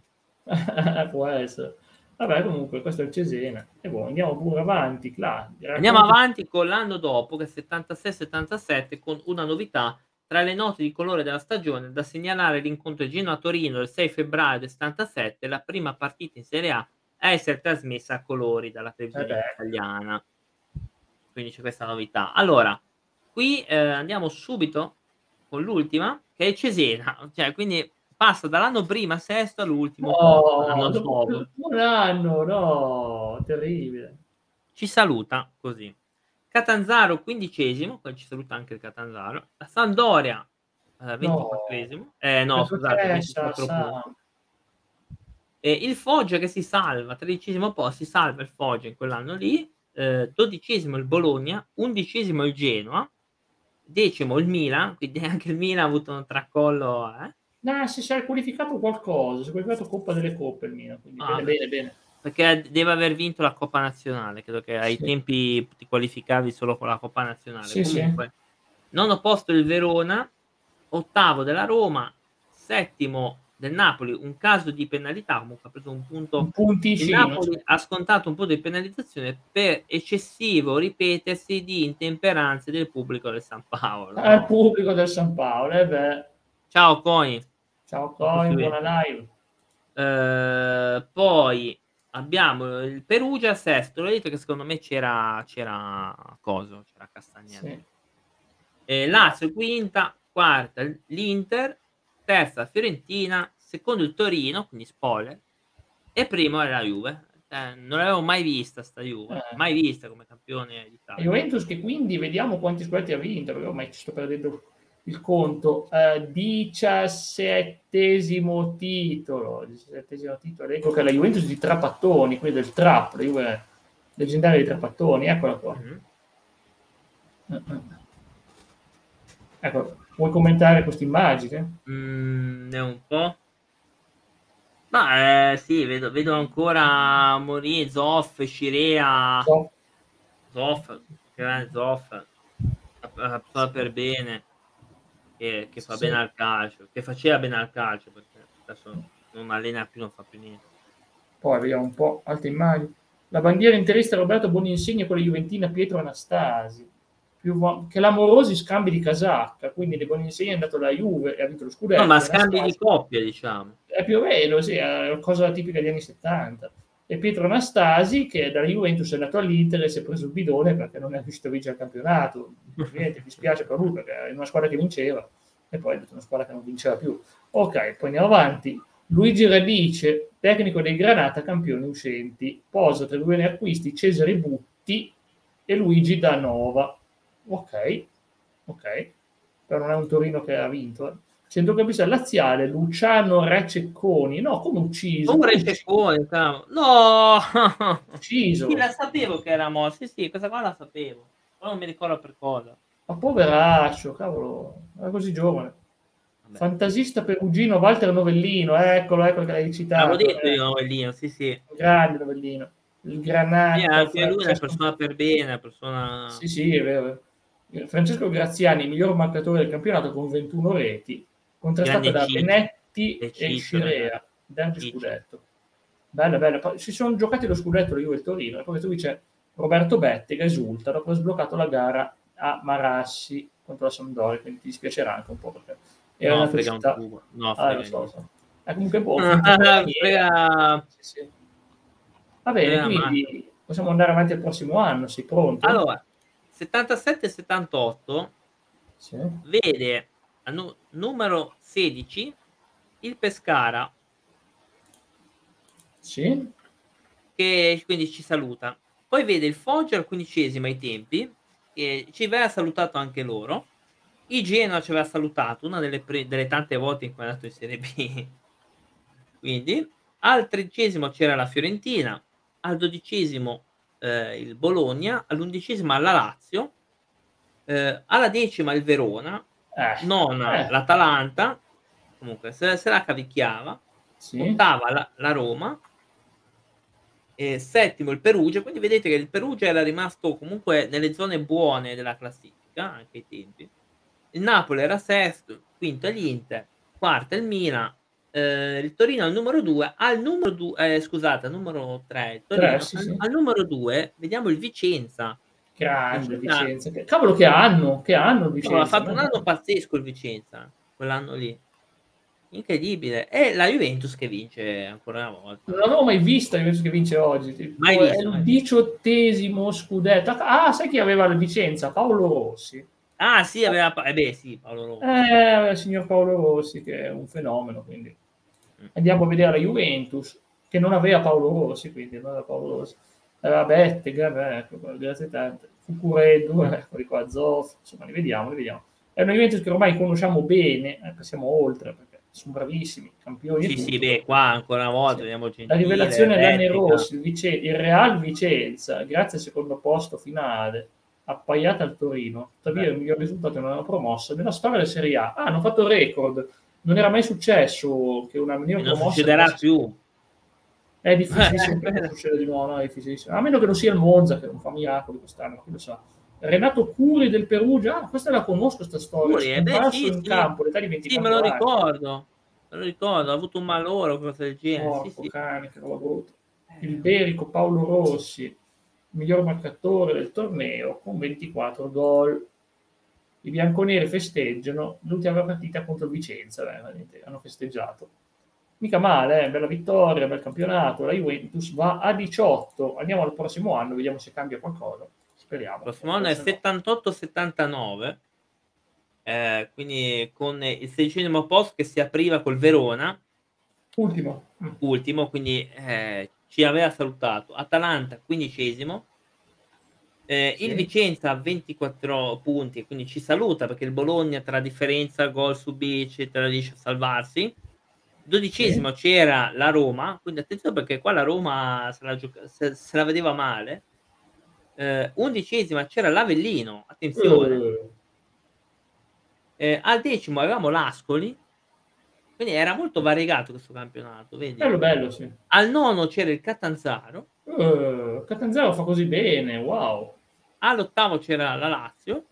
Può essere. Vabbè, comunque, questo è il Cesena. E boh, andiamo pure avanti, là.
Andiamo
Racconti.
avanti con l'anno dopo, che è settantasei settantasette, con una novità. Tra le note di colore della stagione, da segnalare l'incontro Genoa-Torino del sei febbraio del settantasette, la prima partita in Serie A a essere trasmessa a colori dalla
Eh
televisione
beh,
italiana. Quindi c'è questa novità. Allora, qui eh, andiamo subito con l'ultima, che è Cesena. Cioè, quindi passa dall'anno prima sesto all'ultimo posto, l'anno
no, dopo
dopo.
un anno, no, terribile.
Ci saluta così. Catanzaro quindicesimo, poi ci saluta anche il Catanzaro. La Sampdoria eh,
No,
ventiquattresimo. Eh
e
no, scusate,
perché sa,
ventiquattro
sa.
punti. E il Foggia che si salva, tredicesimo posto, si salva il Foggia in quell'anno lì. Eh, dodicesimo il Bologna, undicesimo il Genoa, decimo il Milan, quindi anche il Milan ha avuto un tracollo. Eh?
No, si è qualificato qualcosa, si è qualificato Coppa delle Coppe il Milan, quindi
Ah,
bene,
beh,
bene, bene.
perché deve aver vinto la Coppa Nazionale, credo che ai
Sì,
tempi ti qualificavi solo con la Coppa Nazionale.
sì, sì.
Comunque, nono posto il Verona, ottavo della Roma, settimo del Napoli, un caso di penalità, comunque ha preso un
Un
punto. Il
punticino, sì.
Napoli ha scontato un punto di penalizzazione per eccessivo ripetersi di intemperanze del pubblico del San Paolo.
Al
No.
pubblico del San Paolo, eh beh.
Ciao Coi,
Ciao
non posso
Coin,
dire.
buona live.
Eh, poi abbiamo il Perugia sesto, l'ho detto che secondo me c'era c'era coso, c'era Castagnier
Sì.
dentro. Eh, Lazio quinta, quarta l'Inter, terza la Fiorentina, secondo il Torino, quindi spoiler, e primo è la Juve. Eh, non l'avevo mai vista sta Juve,
Eh.
mai vista come campione
E
d'Italia.
Juventus che quindi vediamo quanti scudetti ha vinto, perché ormai ci sto perdendo il conto. Eh, diciassettesimo titolo, diciassettesimo titolo. Ecco che la Juventus di Trapattoni, quindi del Trap, la Juve leggendaria di Trapattoni, eccola qua.
Mm-hmm.
Ecco, vuoi commentare questa immagine?
Mm, ne un po'. Ma eh, sì, vedo, vedo ancora Mourinho, Zoff, Scirea,
So.
Zoff, grande Zoff, una persona per bene, che, che fa
Sì.
bene al calcio, che faceva bene al calcio, perché adesso non allena più, non fa più niente.
Poi vediamo un po' altre immagini. La bandiera interista Roberto Boninsegna con la Juventina Pietro Anastasi. Più clamorosi scambi di casacca, quindi De Boninsegna è andato alla Juve e ha vinto lo scudetto.
No, ma scambi
Anastasi,
di coppia, diciamo.
è più o meno, sì, è una cosa tipica degli anni settanta. E Pietro Anastasi, che dalla Juventus è andato all'Inter e si è preso il bidone perché non è riuscito a vincere il campionato. Niente, mi spiace per lui perché è una squadra che vinceva e poi è una squadra che non vinceva più. Ok, poi andiamo avanti. Luigi Radice, tecnico dei Granata, campioni uscenti. Posa tra i due acquisti Cesare Butti e Luigi da Nova. Ok, ok, però non è un Torino che ha vinto. Eh. Centrocampista laziale, Luciano Rececconi. No, come ucciso?
Un
Come
Rececconi, no!
ucciso?
Sì, la sapevo che era morto. Sì, sì, questa qua la sapevo. Però non mi ricordo per cosa.
Ma poveraccio, cavolo, era così giovane.
Vabbè.
Fantasista perugino Walter Novellino, eccolo, eccolo che l'hai
L'avevo
citato.
detto
Eh.
io, Novellino, sì, sì.
Grande Novellino. Il
Sì,
Granata,
anche lui è una
Francesco...
persona per bene, una persona...
Sì, sì, è vero. Francesco Graziani, miglior marcatore del campionato con ventuno reti, contrastato
Grande
da
Ciccio.
Benetti
E
e
Ciccio, ragazzi.
Scirea, derby
Ciccio.
scudetto. Bello, bello. Poi si sono giocati lo scudetto la Juve e il Torino, e poi tu dice Roberto Bettega esulta dopo aver sbloccato la gara a Marassi contro la Sampdoria, quindi ti dispiacerà anche un po' perché era
No,
nella tua
frega un
città.
tubo. No,
Ah, lo
frega
so, lo
niente.
so. È comunque boh, finta quella maniera.
Frega...
Sì, sì. Va bene,
frega
quindi possiamo andare avanti al prossimo anno, sei pronto?
Allora, settantasette settantotto
Sì.
vede al nu numero sedici il Pescara.
Sì.
Che quindi ci saluta. Poi vede il Foggia al quindicesimo ai tempi, che ci aveva salutato anche loro. Il Genoa ci aveva salutato, una delle, pre- delle tante volte in cui è andato in Serie B. Quindi al tredicesimo c'era la Fiorentina, al dodicesimo eh, il Bologna, all'undicesimo la Lazio, eh, alla decima il Verona,
Eh.
nona
Eh.
l'Atalanta, comunque se, se la cavicchiava,
Sì.
ottava la, la Roma, e settimo il Perugia, quindi vedete che il Perugia era rimasto comunque nelle zone buone della classifica, anche ai tempi. Il Napoli era sesto, quinto l'Inter, quarta il Milan, eh, il Torino al numero due, al numero due, eh, scusate, al numero tre il
Tre,
Torino,
sì,
al,
sì.
al numero due vediamo il Vicenza.
Grande
Vicenza,
Vicenza. Che- Cavolo, che anno, che anno
no, ha
Vicenza.
fatto
Ma
un
dai.
anno pazzesco il Vicenza, quell'anno lì, incredibile. E la Juventus che vince ancora una volta.
Non l'avevo mai vista Juventus che vince oggi.
Mai
Tipo, è
visto,
il
mai visto.
diciottesimo scudetto. Ah, sai chi aveva la Vicenza? Paolo Rossi.
Ah sì, aveva... pa- Eh beh sì, Paolo Rossi.
Eh, il signor Paolo Rossi, che è un fenomeno. Quindi
Mm.
andiamo a vedere la Juventus, che non aveva Paolo Rossi, quindi non aveva Paolo Rossi. Aveva Bettega, ecco, grazie tante. Fucureddu, ecco di qua, Zoff, insomma, li vediamo, li vediamo. È una Juventus che ormai conosciamo bene, eh, passiamo oltre, perché sono bravissimi, campioni e
Sì, sì,
tutto.
beh, qua ancora una volta
Sì.
vediamo
La
Gentile,
rivelazione è
Bettega.
Lanerossi, il, Vice- il Real Vicenza, grazie al secondo posto finale, appaiata al Torino, tuttavia
Beh,
il miglior risultato non era promossa nella storia della Serie A. Ah, hanno fatto record, non era mai successo che una
e
miglior
non
promossa
succederà
arrivasse.
più.
È difficilissimo che succeda di nuovo, no? È difficilissimo. A meno che non sia il Monza, che non fa miracoli quest'anno, chi lo sa. Renato Curi del Perugia, ah, questa la conosco, questa storia,
Pure, eh, beh,
scomparso
sì,
in
sì,
campo all'età di
sì, me lo
ventiquattro anni.
ricordo, me lo ricordo, ha avuto un malore o qualcosa del genere, sì,
Porco
sì.
cane, che roba brutta. Il
Eh,
Berico Paolo Rossi, miglior marcatore del torneo, con ventiquattro gol. I bianconeri festeggiano l'ultima partita contro il Vicenza, beh, hanno festeggiato. Mica male, eh? Bella vittoria, bel campionato. La Juventus va a diciotto. Andiamo al prossimo anno, vediamo se cambia qualcosa.
il
Speriamo.
prossimo anno è settantotto settantanove, eh, quindi con il sedicesimo posto che si apriva col Verona,
Ultimo.
ultimo, quindi eh, ci aveva salutato. Atalanta quindicesimo, eh, il
Sì.
Vicenza a ventiquattro punti, quindi ci saluta perché il Bologna tra differenza, gol subiti, eccetera, riesce a salvarsi.
Sì.
Dodicesimo c'era la Roma, quindi attenzione perché qua la Roma se la, gioca- se, se la vedeva male. Eh, undicesima c'era l'Avellino, attenzione.
Uh,
Eh, al decimo avevamo l'Ascoli, quindi era molto variegato questo campionato, vedi?
bello, bello, sì.
Al nono c'era il Catanzaro,
Uh, Catanzaro fa così bene, wow.
all'ottavo c'era la Lazio,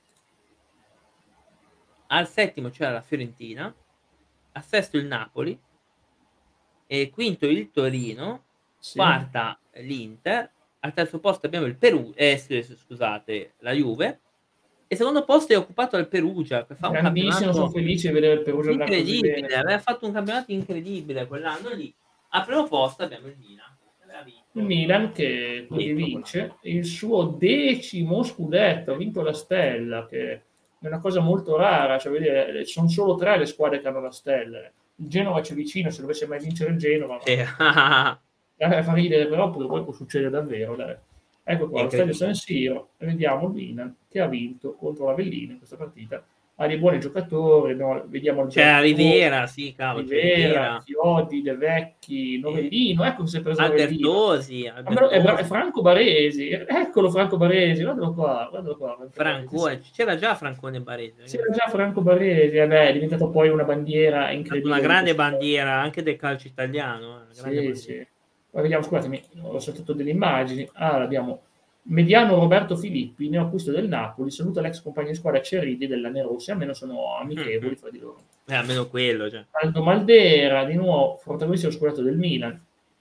al settimo c'era la Fiorentina, al sesto il Napoli, e quinto il Torino,
Sì.
quarta l'Inter, al terzo posto abbiamo il Perù, eh, scusate, la Juve, e secondo posto è occupato dal Perugia, che fa un
Grandissimo, sono
campionato
felice di vedere il Perugia andare così
incredibile,
bene.
aveva fatto un campionato incredibile quell'anno lì. Al primo posto abbiamo il Milan, che aveva
Il
vinto
Milan che quindi
dietro quell'anno.
vince il suo decimo scudetto, ha vinto la Stella, che è una cosa molto rara, cioè, vedere, sono solo tre le squadre che hanno la Stella. Il Genova c'è vicino, se dovesse mai vincere il Genova,
Sì.
ma... eh, fa ridere, però poi può succedere davvero. Dai. Ecco qua, lo stadio San Siro, e vediamo il Milan che ha vinto contro l'Avellino in questa partita. Ha dei buoni giocatori, no? Vediamo il
c'è Rivera, sì, cavolo, c'è
Rivera, Chiodi, De Vecchi, Novellino, ecco che si è preso
Albertosi,
Albertosi. È, è Franco Baresi, eccolo Franco Baresi, guardalo qua, guardalo qua.
Franco, eh, c'era già Francone Baresi.
C'era già Franco Baresi, eh beh, è diventato poi una bandiera incredibile.
Una grande bandiera anche del calcio italiano. Eh,
sì, sì. Poi vediamo, scusatemi, ho saltato delle immagini. Ah, abbiamo Mediano Roberto Filippi, neoacquisto del Napoli, saluta l'ex compagno di squadra Ceridi della Nerossi, almeno sono amichevoli mm-hmm. fra di loro.
Eh, almeno quello, cioè.
Aldo Maldera, di nuovo, protagonista dello squadro del Milan.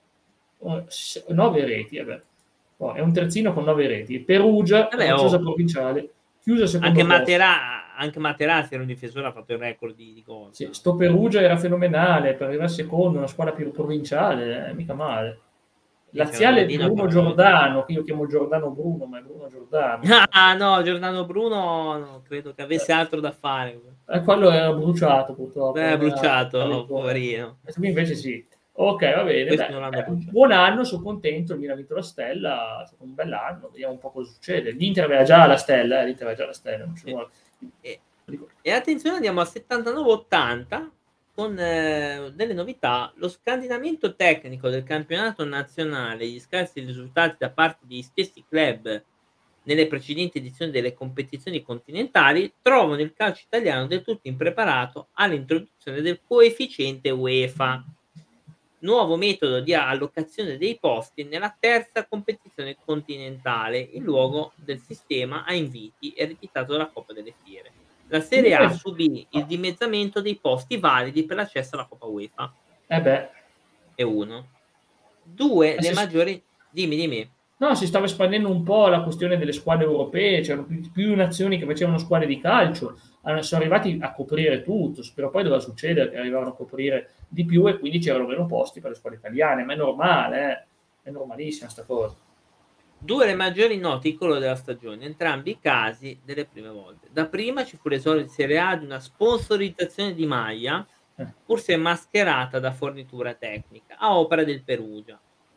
Nove reti, vabbè. Oh, è un terzino con nove reti. Perugia,
vabbè, oh.
provinciale, chiusa secondo
anche Matera, anche Materazzi era un difensore, ha fatto il record di, di gol.
Sì, sto Perugia era fenomenale, per arrivare secondo, una squadra più provinciale, eh, mica male. Laziale Bruno Giordano, che io chiamo Giordano Bruno, ma è Bruno Giordano.
Ah no, Giordano Bruno no, credo che avesse eh. altro da fare.
Eh, quello era bruciato purtroppo.
È bruciato, poverino.
Invece sì. Ok, va bene. Beh, buon anno, sono contento, il Milan ha vinto la stella, è stato un bel anno, vediamo un po' cosa succede. L'Inter aveva già la stella, eh, l'Inter aveva già la stella. Non ci vuole.
E, e attenzione, andiamo a settantanove ottanta con eh, delle novità. Lo scandinamento tecnico del campionato nazionale, gli scarsi risultati da parte degli stessi club nelle precedenti edizioni delle competizioni continentali trovano il calcio italiano del tutto impreparato all'introduzione del coefficiente UEFA, nuovo metodo di allocazione dei posti nella terza competizione continentale in luogo del sistema a inviti ereditato dalla Coppa delle Fiere. La Serie A subì il dimezzamento dei posti validi per l'accesso alla Coppa UEFA.
Eh beh.
E uno. Due,
eh
le maggiori... Dimmi, dimmi.
No, si stava espandendo un po' la questione delle squadre europee, c'erano più, più nazioni che facevano squadre di calcio, sono arrivati a coprire tutto, però poi doveva succedere che arrivavano a coprire di più e quindi c'erano meno posti per le squadre italiane, ma è normale, eh? È normalissima sta cosa.
Due le maggiori note in colore della stagione, entrambi i casi delle prime volte. Da prima ci fu l'esordio in Serie A di una sponsorizzazione di maglia, eh. pur se mascherata da fornitura tecnica, a opera del Perugia.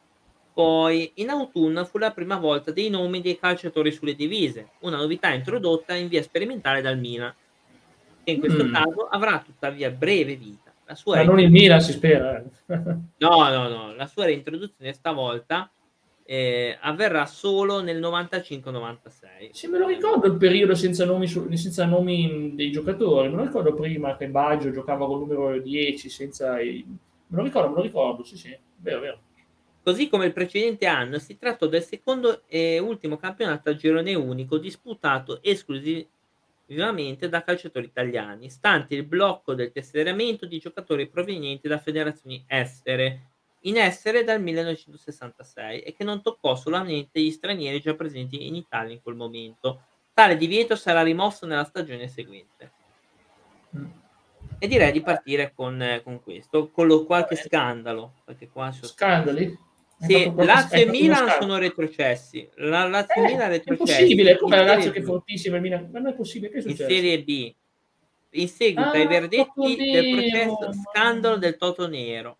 Poi in autunno fu la prima volta dei nomi dei calciatori sulle divise, una novità introdotta in via sperimentale dal Milan, che in questo mm. caso avrà tuttavia breve vita. La sua
Ma non il Milan si spera.
no, no, no, la sua reintroduzione stavolta eh, avverrà solo nel novantacinque novantasei.
Sì, me lo ricordo il periodo senza nomi, su, senza nomi dei giocatori, me lo ricordo prima che Baggio giocava con il numero dieci senza... I... Me lo ricordo, me lo ricordo, sì, sì, vero, vero.
Così come il precedente anno, si trattò del secondo e ultimo campionato a girone unico disputato esclusivamente da calciatori italiani, stante il blocco del tesseramento di giocatori provenienti da federazioni estere, in essere dal millenovecentosessantasei, e che non toccò solamente gli stranieri già presenti in Italia in quel momento. Tale divieto sarà rimosso nella stagione seguente. Mm. E direi di partire con, eh, con questo, con lo, qualche scandalo. Perché qua
scandali?
Sì, Lazio e Milan sono retrocessi. La Lazio
eh,
Milan retrocessi.
È possibile, come la Lazio che è fortissima, il Milan, ma non è possibile, che è successo?
In Serie B. In seguito
ah,
ai verdetti del processo scandalo del Toto Nero.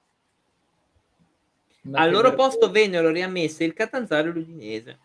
Ma al loro posto vennero riammesse il Catanzaro e l'Udinese.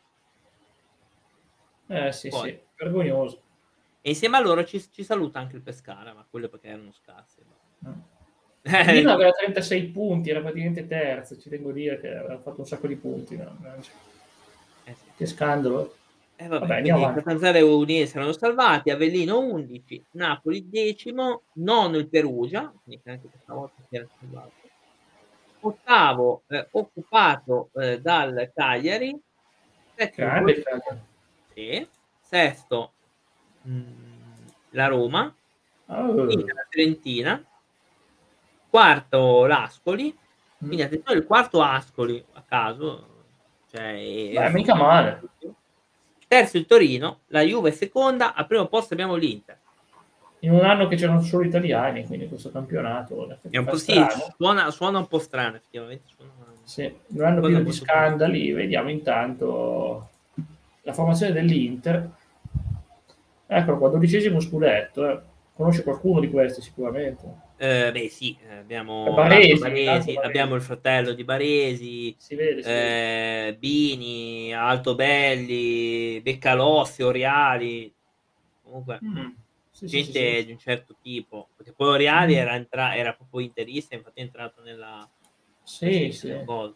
Eh sì, Poi. sì, vergognoso.
E insieme a loro ci, ci saluta anche il Pescara, ma quello perché erano scarsi.
No. Il Milan aveva trentasei punti, era praticamente terzo, ci tengo a dire che aveva fatto un sacco di punti. No? Eh sì. Che scandalo.
Eh vabbè, vabbè Catanzaro e Udinese erano salvati, Avellino undici, Napoli decimo, nono il Perugia, quindi anche questa volta si era salvato. Ottavo eh, occupato eh, dal Cagliari, settimo, sì, sesto mh, la Roma,
oh.
quinta la Fiorentina, quarto l'Ascoli, quindi attenzione il quarto Ascoli a caso, cioè
Beh, mica male.
Terzo il Torino, la Juve seconda, al primo posto abbiamo l'Inter.
In un anno che c'erano solo italiani, quindi questo campionato
è un po' sì, suona, suona un po' strano effettivamente. Suona...
Sì, un anno pieno di scandali, più. Vediamo intanto la formazione dell'Inter. Eccolo qua, dodicesimo scudetto. Eh. Conosci qualcuno di questi sicuramente?
Eh, beh sì, abbiamo
Baresi,
Baresi,
Baresi.
abbiamo il fratello di Baresi,
Si vede, si vede.
eh, Bini, Altobelli, Beccalossi, Oriali, comunque
Mm. Sì, sì, sì, sì.
gente di un certo tipo, perché poi Oriali
Mm.
era, entra- era proprio interista, infatti è entrato nella,
Sì,
nel,
sì.
nel coso.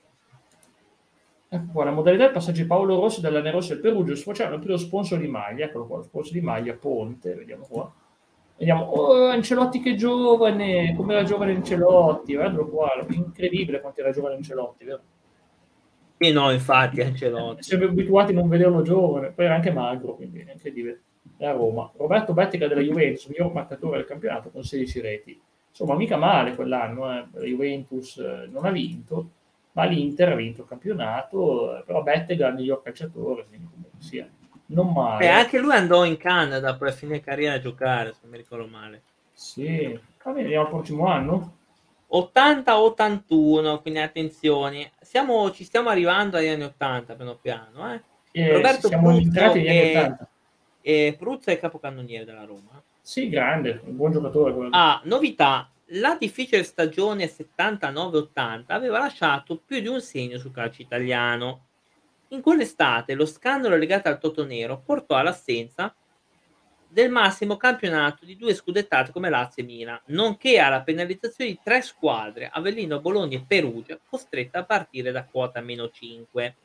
Ecco qua, la modalità è passaggio Paolo Rossi dalla Nerossi al Perugia, c'è lo sponsor di maglia, eccolo qua, lo sponsor di maglia, Ponte, vediamo qua. Vediamo, oh, Ancelotti che giovane, come era giovane Ancelotti, guardalo qua, incredibile quanto era giovane Ancelotti, vero?
Sì, no, infatti Ancelotti.
Siamo abituati a non vederlo giovane, poi era anche magro, quindi è incredibile. È a Roma. Roberto Bettica della Juventus, miglior marcatore del campionato con sedici reti. Insomma, mica male quell'anno, eh. La Juventus eh, non ha vinto, ma l'Inter ha vinto il campionato, eh, però Bettega è il miglior calciatore, quindi comunque sia. Non
Beh,
male.
anche lui andò in Canada poi a fine carriera a giocare, se non mi ricordo male.
Sì. Va bene, andiamo al prossimo anno.
ottanta ottantuno, quindi attenzione, siamo, ci stiamo arrivando agli anni ottanta piano piano. Eh.
Eh, sì,
Roberto
siamo entrati
Pruzzo,
negli anni
che
ottanta.
eh, Pruzzo è capocannoniere della Roma.
Sì, grande, un buon giocatore quello.
Ah, novità, la difficile stagione settantanove ottanta aveva lasciato più di un segno sul calcio italiano. In quell'estate lo scandalo legato al Totonero portò all'assenza del massimo campionato di due scudettate come Lazio e Milan, nonché alla penalizzazione di tre squadre, Avellino, Bologna e Perugia, costrette a partire da quota meno cinque.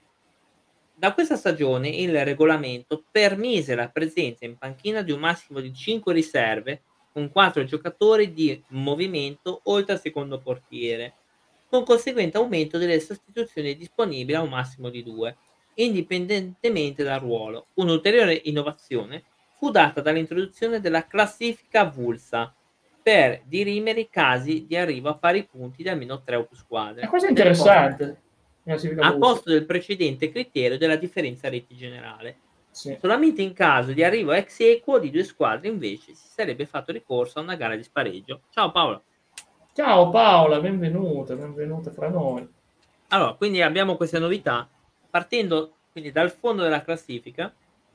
Da questa stagione il regolamento permise la presenza in panchina di un massimo di cinque riserve, con quattro giocatori di movimento oltre al secondo portiere, con conseguente aumento delle sostituzioni disponibili a un massimo di due, indipendentemente dal ruolo. Un'ulteriore innovazione fu data dall'introduzione della classifica avulsa per dirimere i casi di arrivo a pari punti di almeno tre o più
E
squadre,
questo è
nel posto,
interessante.
a posto del precedente criterio della differenza reti generale.
Sì.
Solamente in caso di arrivo ex equo di due squadre invece si sarebbe fatto ricorso a una gara di spareggio. Ciao Paolo.
Ciao Paola, benvenuta, benvenuta fra noi.
Allora, quindi abbiamo queste novità, partendo quindi dal fondo della classifica,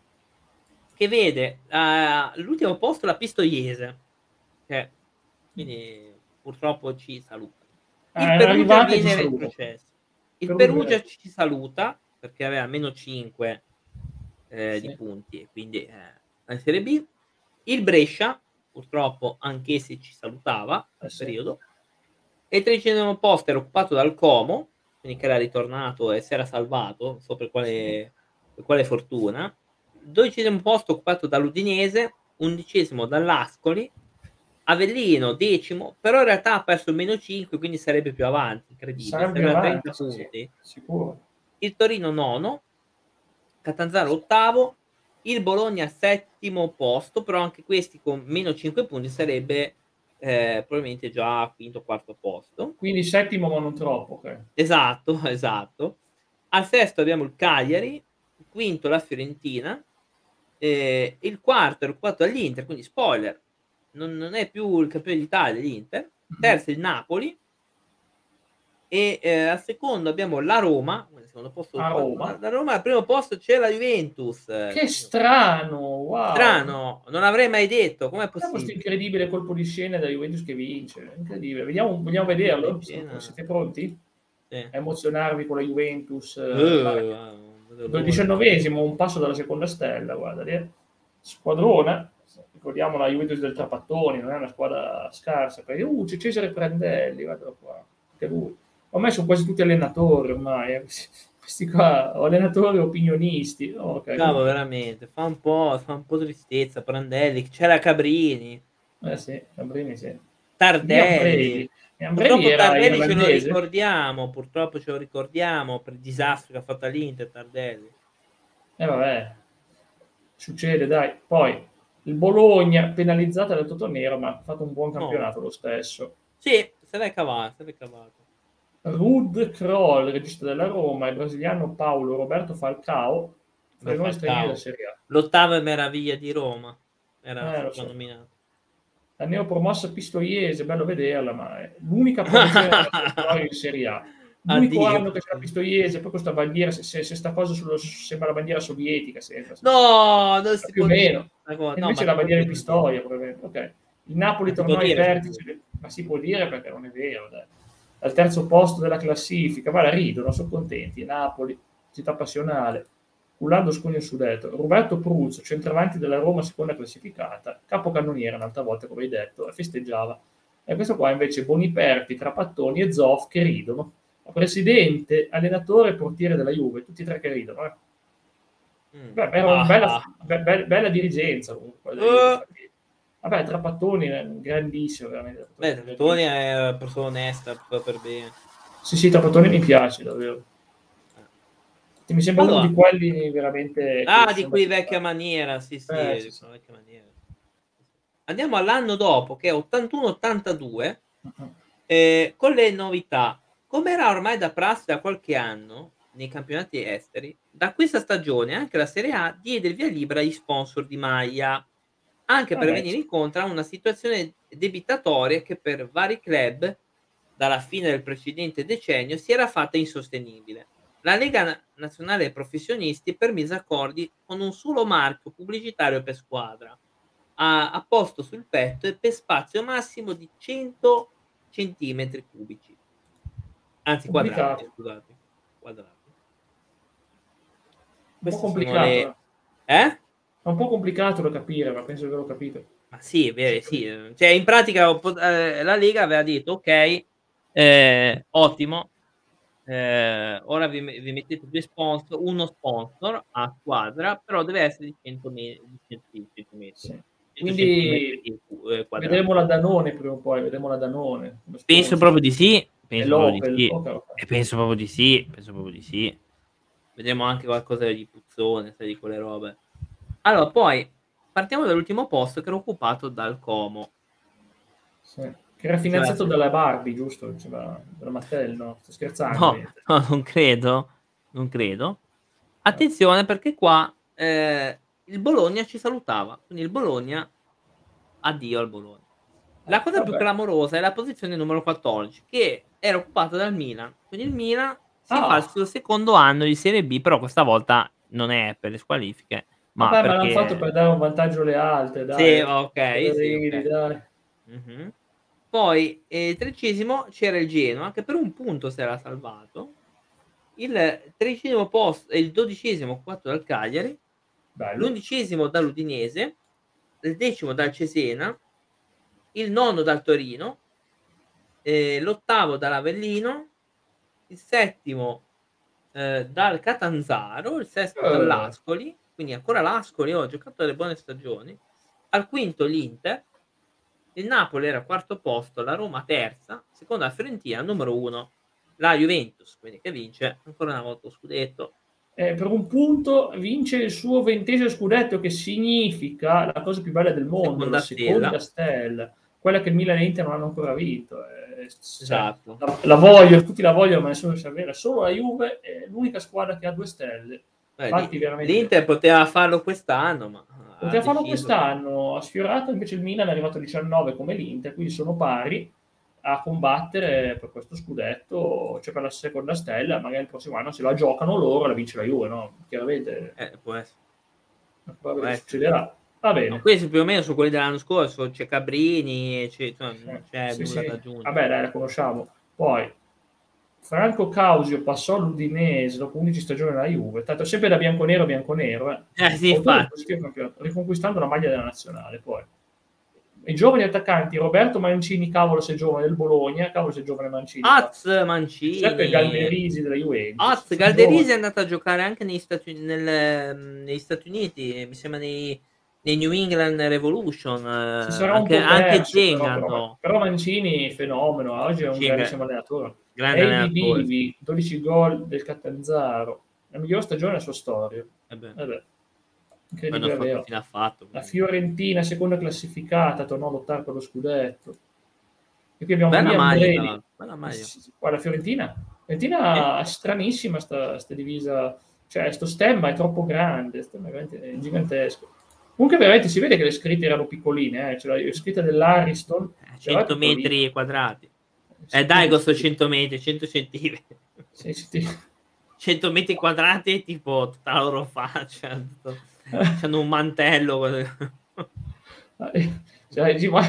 che vede uh, l'ultimo posto la Pistoiese, che quindi purtroppo ci saluta. Il
Ah,
Perugia
arrivate e ci
viene
saluto.
retrocesso. Il
Perugia.
Perugia ci saluta perché aveva meno cinque eh,
Sì.
di punti, e quindi eh, in Serie B. Il Brescia, purtroppo anch'essi ci salutava
Eh
nel
sì.
periodo. E il tredicesimo posto era occupato dal Como, quindi che era ritornato e si era salvato, non so per quale, per quale fortuna. Dodicesimo posto occupato dall'Udinese, undicesimo dall'Ascoli, Avellino decimo, però in realtà ha perso il meno cinque, quindi sarebbe più avanti, incredibile,
Sarebbe
sarebbe a
avanti,
trenta
sì, sì,
punti.
sicuro.
Il Torino nono, Catanzaro ottavo, il Bologna settimo posto, però anche questi con meno cinque punti sarebbe eh, probabilmente già quinto o quarto posto.
Quindi settimo ma non troppo, ok.
Esatto, esatto. Al sesto abbiamo il Cagliari, il quinto la Fiorentina, eh, il quarto è occupato dall'Inter, quindi spoiler, non, non è più il campione d'Italia l'Inter. Terzo il Napoli, e eh, al secondo abbiamo la Roma, al secondo posto
A Roma.
la Roma, al primo posto c'è la Juventus.
Che strano, wow.
Strano, non avrei mai detto, com'è
C'è questo
possibile?
incredibile colpo di scena della Juventus che vince, incredibile. Vediamo, vogliamo vederlo? Siete pronti?
Sì.
A emozionarvi con la Juventus?
Uh,
Il diciannovesimo, un passo dalla seconda stella, guarda lì. Squadrona, ricordiamo la Juventus del Trapattoni, non è una squadra scarsa, perché uh, c'è Cesare Prandelli, guarda qua, anche lui. Ormai sono quasi tutti allenatori ormai, eh. Questi qua, o allenatori o opinionisti. Oh, okay,
Cavolo, veramente, fa un po', fa un po' tristezza, Prandelli, c'era Cabrini.
Eh sì, Ambrini sì.
Tardelli.
Ambrini
Purtroppo
era
Tardelli ce lo
irlandese?
ricordiamo, purtroppo ce lo ricordiamo per il disastro che ha fatto all'Inter Tardelli.
Eh vabbè, succede, dai. Poi il Bologna penalizzata dal Totonero, ma ha fatto un buon campionato no. Lo stesso.
Sì, se l'è cavato, se l'è cavato.
Rud Kroll, regista della Roma, il brasiliano Paulo Roberto Falcao, fra i nuovi stranieri della Serie A.
L'ottava meraviglia di Roma, era
eh,
soprannominato.
La neopromossa Pistoiese, bello vederla, ma è l'unica promozione della storia in Serie A. L'unico Addio. Anno che c'è la Pistoiese, poi questa bandiera, se, se, se sta cosa sullo, sembra la bandiera sovietica, sembra.
No, non si
più o meno.
No,
invece
la
bandiera di Pistoia, probabilmente. Ok. Il Napoli
Ma si
tornò
può
ai
dire,
vertici, ma si può dire perché non è vero, dai. Al terzo posto della classifica, ma la ridono, sono contenti. Napoli, città passionale, cullando Scugno Sudetto, Roberto Pruzzo, centravanti della Roma, seconda classificata, capocannoniere un'altra volta, come hai detto, e festeggiava. E questo qua invece Boniperti, Trapattoni e Zoff che ridono. Presidente, allenatore e portiere della Juve, tutti e tre che ridono. Eh.
Mm.
Beh, era una
Ah,
bella,
ah.
be- be- bella dirigenza comunque della Juve,
Uh,
infatti. Vabbè, Trapattoni è grandissimo, veramente.
beh, Trapattoni è una persona onesta, fa per bene.
Sì, sì, Trapattoni mi piace, davvero.
Eh.
Mi sembra
Allora,
uno di quelli veramente...
ah, di cui vecchia maniera, sì, sì,
eh,
di
sì, sì.
vecchia maniera. Andiamo all'anno dopo, che è ottantuno ottantadue,
Uh-huh.
eh, con le novità. Come era ormai da prassi da qualche anno nei campionati esteri, da questa stagione anche la Serie A diede il via libera agli sponsor di maglia, anche per
Vabbè,
venire incontro a una situazione debitatoria che per vari club, dalla fine del precedente decennio, si era fatta insostenibile. La Lega Na- Nazionale Professionisti permise accordi con un solo marchio pubblicitario per squadra, a, a posto sul petto e per spazio massimo di cento centimetri cubici, anzi quadrati,
complicato.
scusate, quadrati.
Un po'
Queste sono
complicato.
le...
Eh.
Eh?
È un po' complicato da capire, ma penso che l'ho capito.
Ma sì, è vero, sì. eh, Cioè, in pratica ho pot- eh, la Lega aveva detto: ok, eh, ottimo, eh, ora vi, me- vi mettete due sponsor, uno sponsor a squadra, però deve essere di cento, me- di cento centimetri,
Sì.
cento centimetri
Quindi
di cu- eh,
vedremo
quadrati.
la Danone prima o poi, vedremo la Danone come
Penso
sponsor.
proprio di sì,
E
penso proprio di
l'Opel,
sì,
ok, ok.
e penso proprio di sì, penso proprio di sì. Vedremo anche qualcosa di puzzone, sai, di quelle robe. Allora, poi partiamo dall'ultimo posto che era occupato dal Como.
Sì. Che era
Cioè,
finanziato dalla Barbie, giusto? Diceva, dalla Mattel, no? Sto scherzando,
no,
ovviamente.
no, non credo, non credo.
No.
Attenzione perché qua, ehm, il Bologna ci salutava, quindi il Bologna addio al Bologna. La
Eh,
cosa più
vabbè.
clamorosa è la posizione numero quattordici, che era occupata dal Milan. Quindi il Milan si fa il
Ah,
suo secondo anno di Serie B, però questa volta non è per le squalifiche, ma
vabbè, ma l'hanno fatto
perché
per dare un vantaggio alle altre,
sì,
dai.
okay, sì, okay.
Dai.
Mh-mh. Poi, ehm, tredicesimo c'era il Genoa, che per un punto si era salvato. Il tredicesimo posto e il dodicesimo occupato dal Cagliari,
Bello.
l'undicesimo dall'Udinese, il decimo dal Cesena, il nono dal Torino, ehm, l'ottavo dall'Avellino, il settimo, ehm, dal Catanzaro, il sesto
Eh,
dall'Ascoli, quindi ancora l'Ascoli oh, ha giocato delle buone stagioni, al quinto l'Inter, il Napoli era quarto posto, la Roma terza, seconda la Fiorentina, numero uno la Juventus, quindi che vince ancora una volta lo scudetto.
eh, per un punto vince il suo ventesimo scudetto, che significa la cosa più bella del mondo, la
Seconda
seconda
stella,
stella, quella che il Milan e l'Inter non hanno ancora vinto. Eh, cioè,
esatto.
la, la voglio, tutti la vogliono, ma nessuno sa avere. Solo la Juve è l'unica squadra che ha due stelle.
Beh,
Infatti,
l'I
veramente
l'Inter poteva farlo quest'anno, ma ha
poteva farlo
deciso che
quest'anno, ha sfiorato, invece il Milan è arrivato a diciannove come l'Inter, quindi sono pari a combattere per questo scudetto, cioè per la seconda stella. Magari il prossimo anno se la giocano loro, la vince la Juve, no? Chiaramente,
eh, può ess può
probabile che
essere.
succederà. Va
No,
bene.
questi più o meno sono quelli dell'anno scorso, c'è Cabrini, c'è insomma
Eh,
non c'è
sì,
nulla da
sì.
aggiungere.
Vabbè, dai, la conosciamo. Poi Franco Causio passò all'Udinese dopo undici stagioni alla Juve, tanto sempre da bianconero bianconero, eh.
Eh sì,
Autore del
infatti.
positivo campionato, riconquistando la maglia della nazionale. Poi i giovani attaccanti: Roberto Mancini, cavolo sei giovane, del Bologna, cavolo sei giovane Mancini qua.
Az
Giuseppe
Mancini.
Galderisi della Juventus,
Az
sono giovani.
Galderisi è andato a giocare anche negli Stati Uni nel mhmm, negli Stati Uniti, mi sembra nei nei New England Revolution,
Si
eh,
sarà un
anche
po'
anche
perso però,
Zenga
però,
andò.
però Mancini fenomeno, oggi è un
Sì, gra
grandissimo allenatore.
grande
Heidi
allenatore, sì.
Bivi, dodici gol del Catanzaro, la miglior stagione della sua storia.
Eh beh,
Vabbè,
poi non
incredibile
so che
vero.
fine ha fatto,
La
quindi
Fiorentina, seconda classificata, tornò a lottare per lo scudetto. E qui abbiamo
bella
Liam
maglia tra
Brady.
l'altro, bella maglia.
Qua la Fiorentina.
Sì.
Fiorentina è stranissima sta, sta divisa, cioè sto stemma è troppo grande, stemma è veramente gigantesco. Comunque veramente si vede che le scritte erano piccoline, eh? Cioè, la scritta dell'Ariston
Eh,
però è
cento
piccolina.
metri quadrati. Eh
Sì,
dai,
quindi
costa
sì,
cento metri, cento centimetri.
sì, sì, sì.
cento metri quadrati è tipo tutta la loro faccia, tutto c'hanno un mantello.
Cioè, dici, ma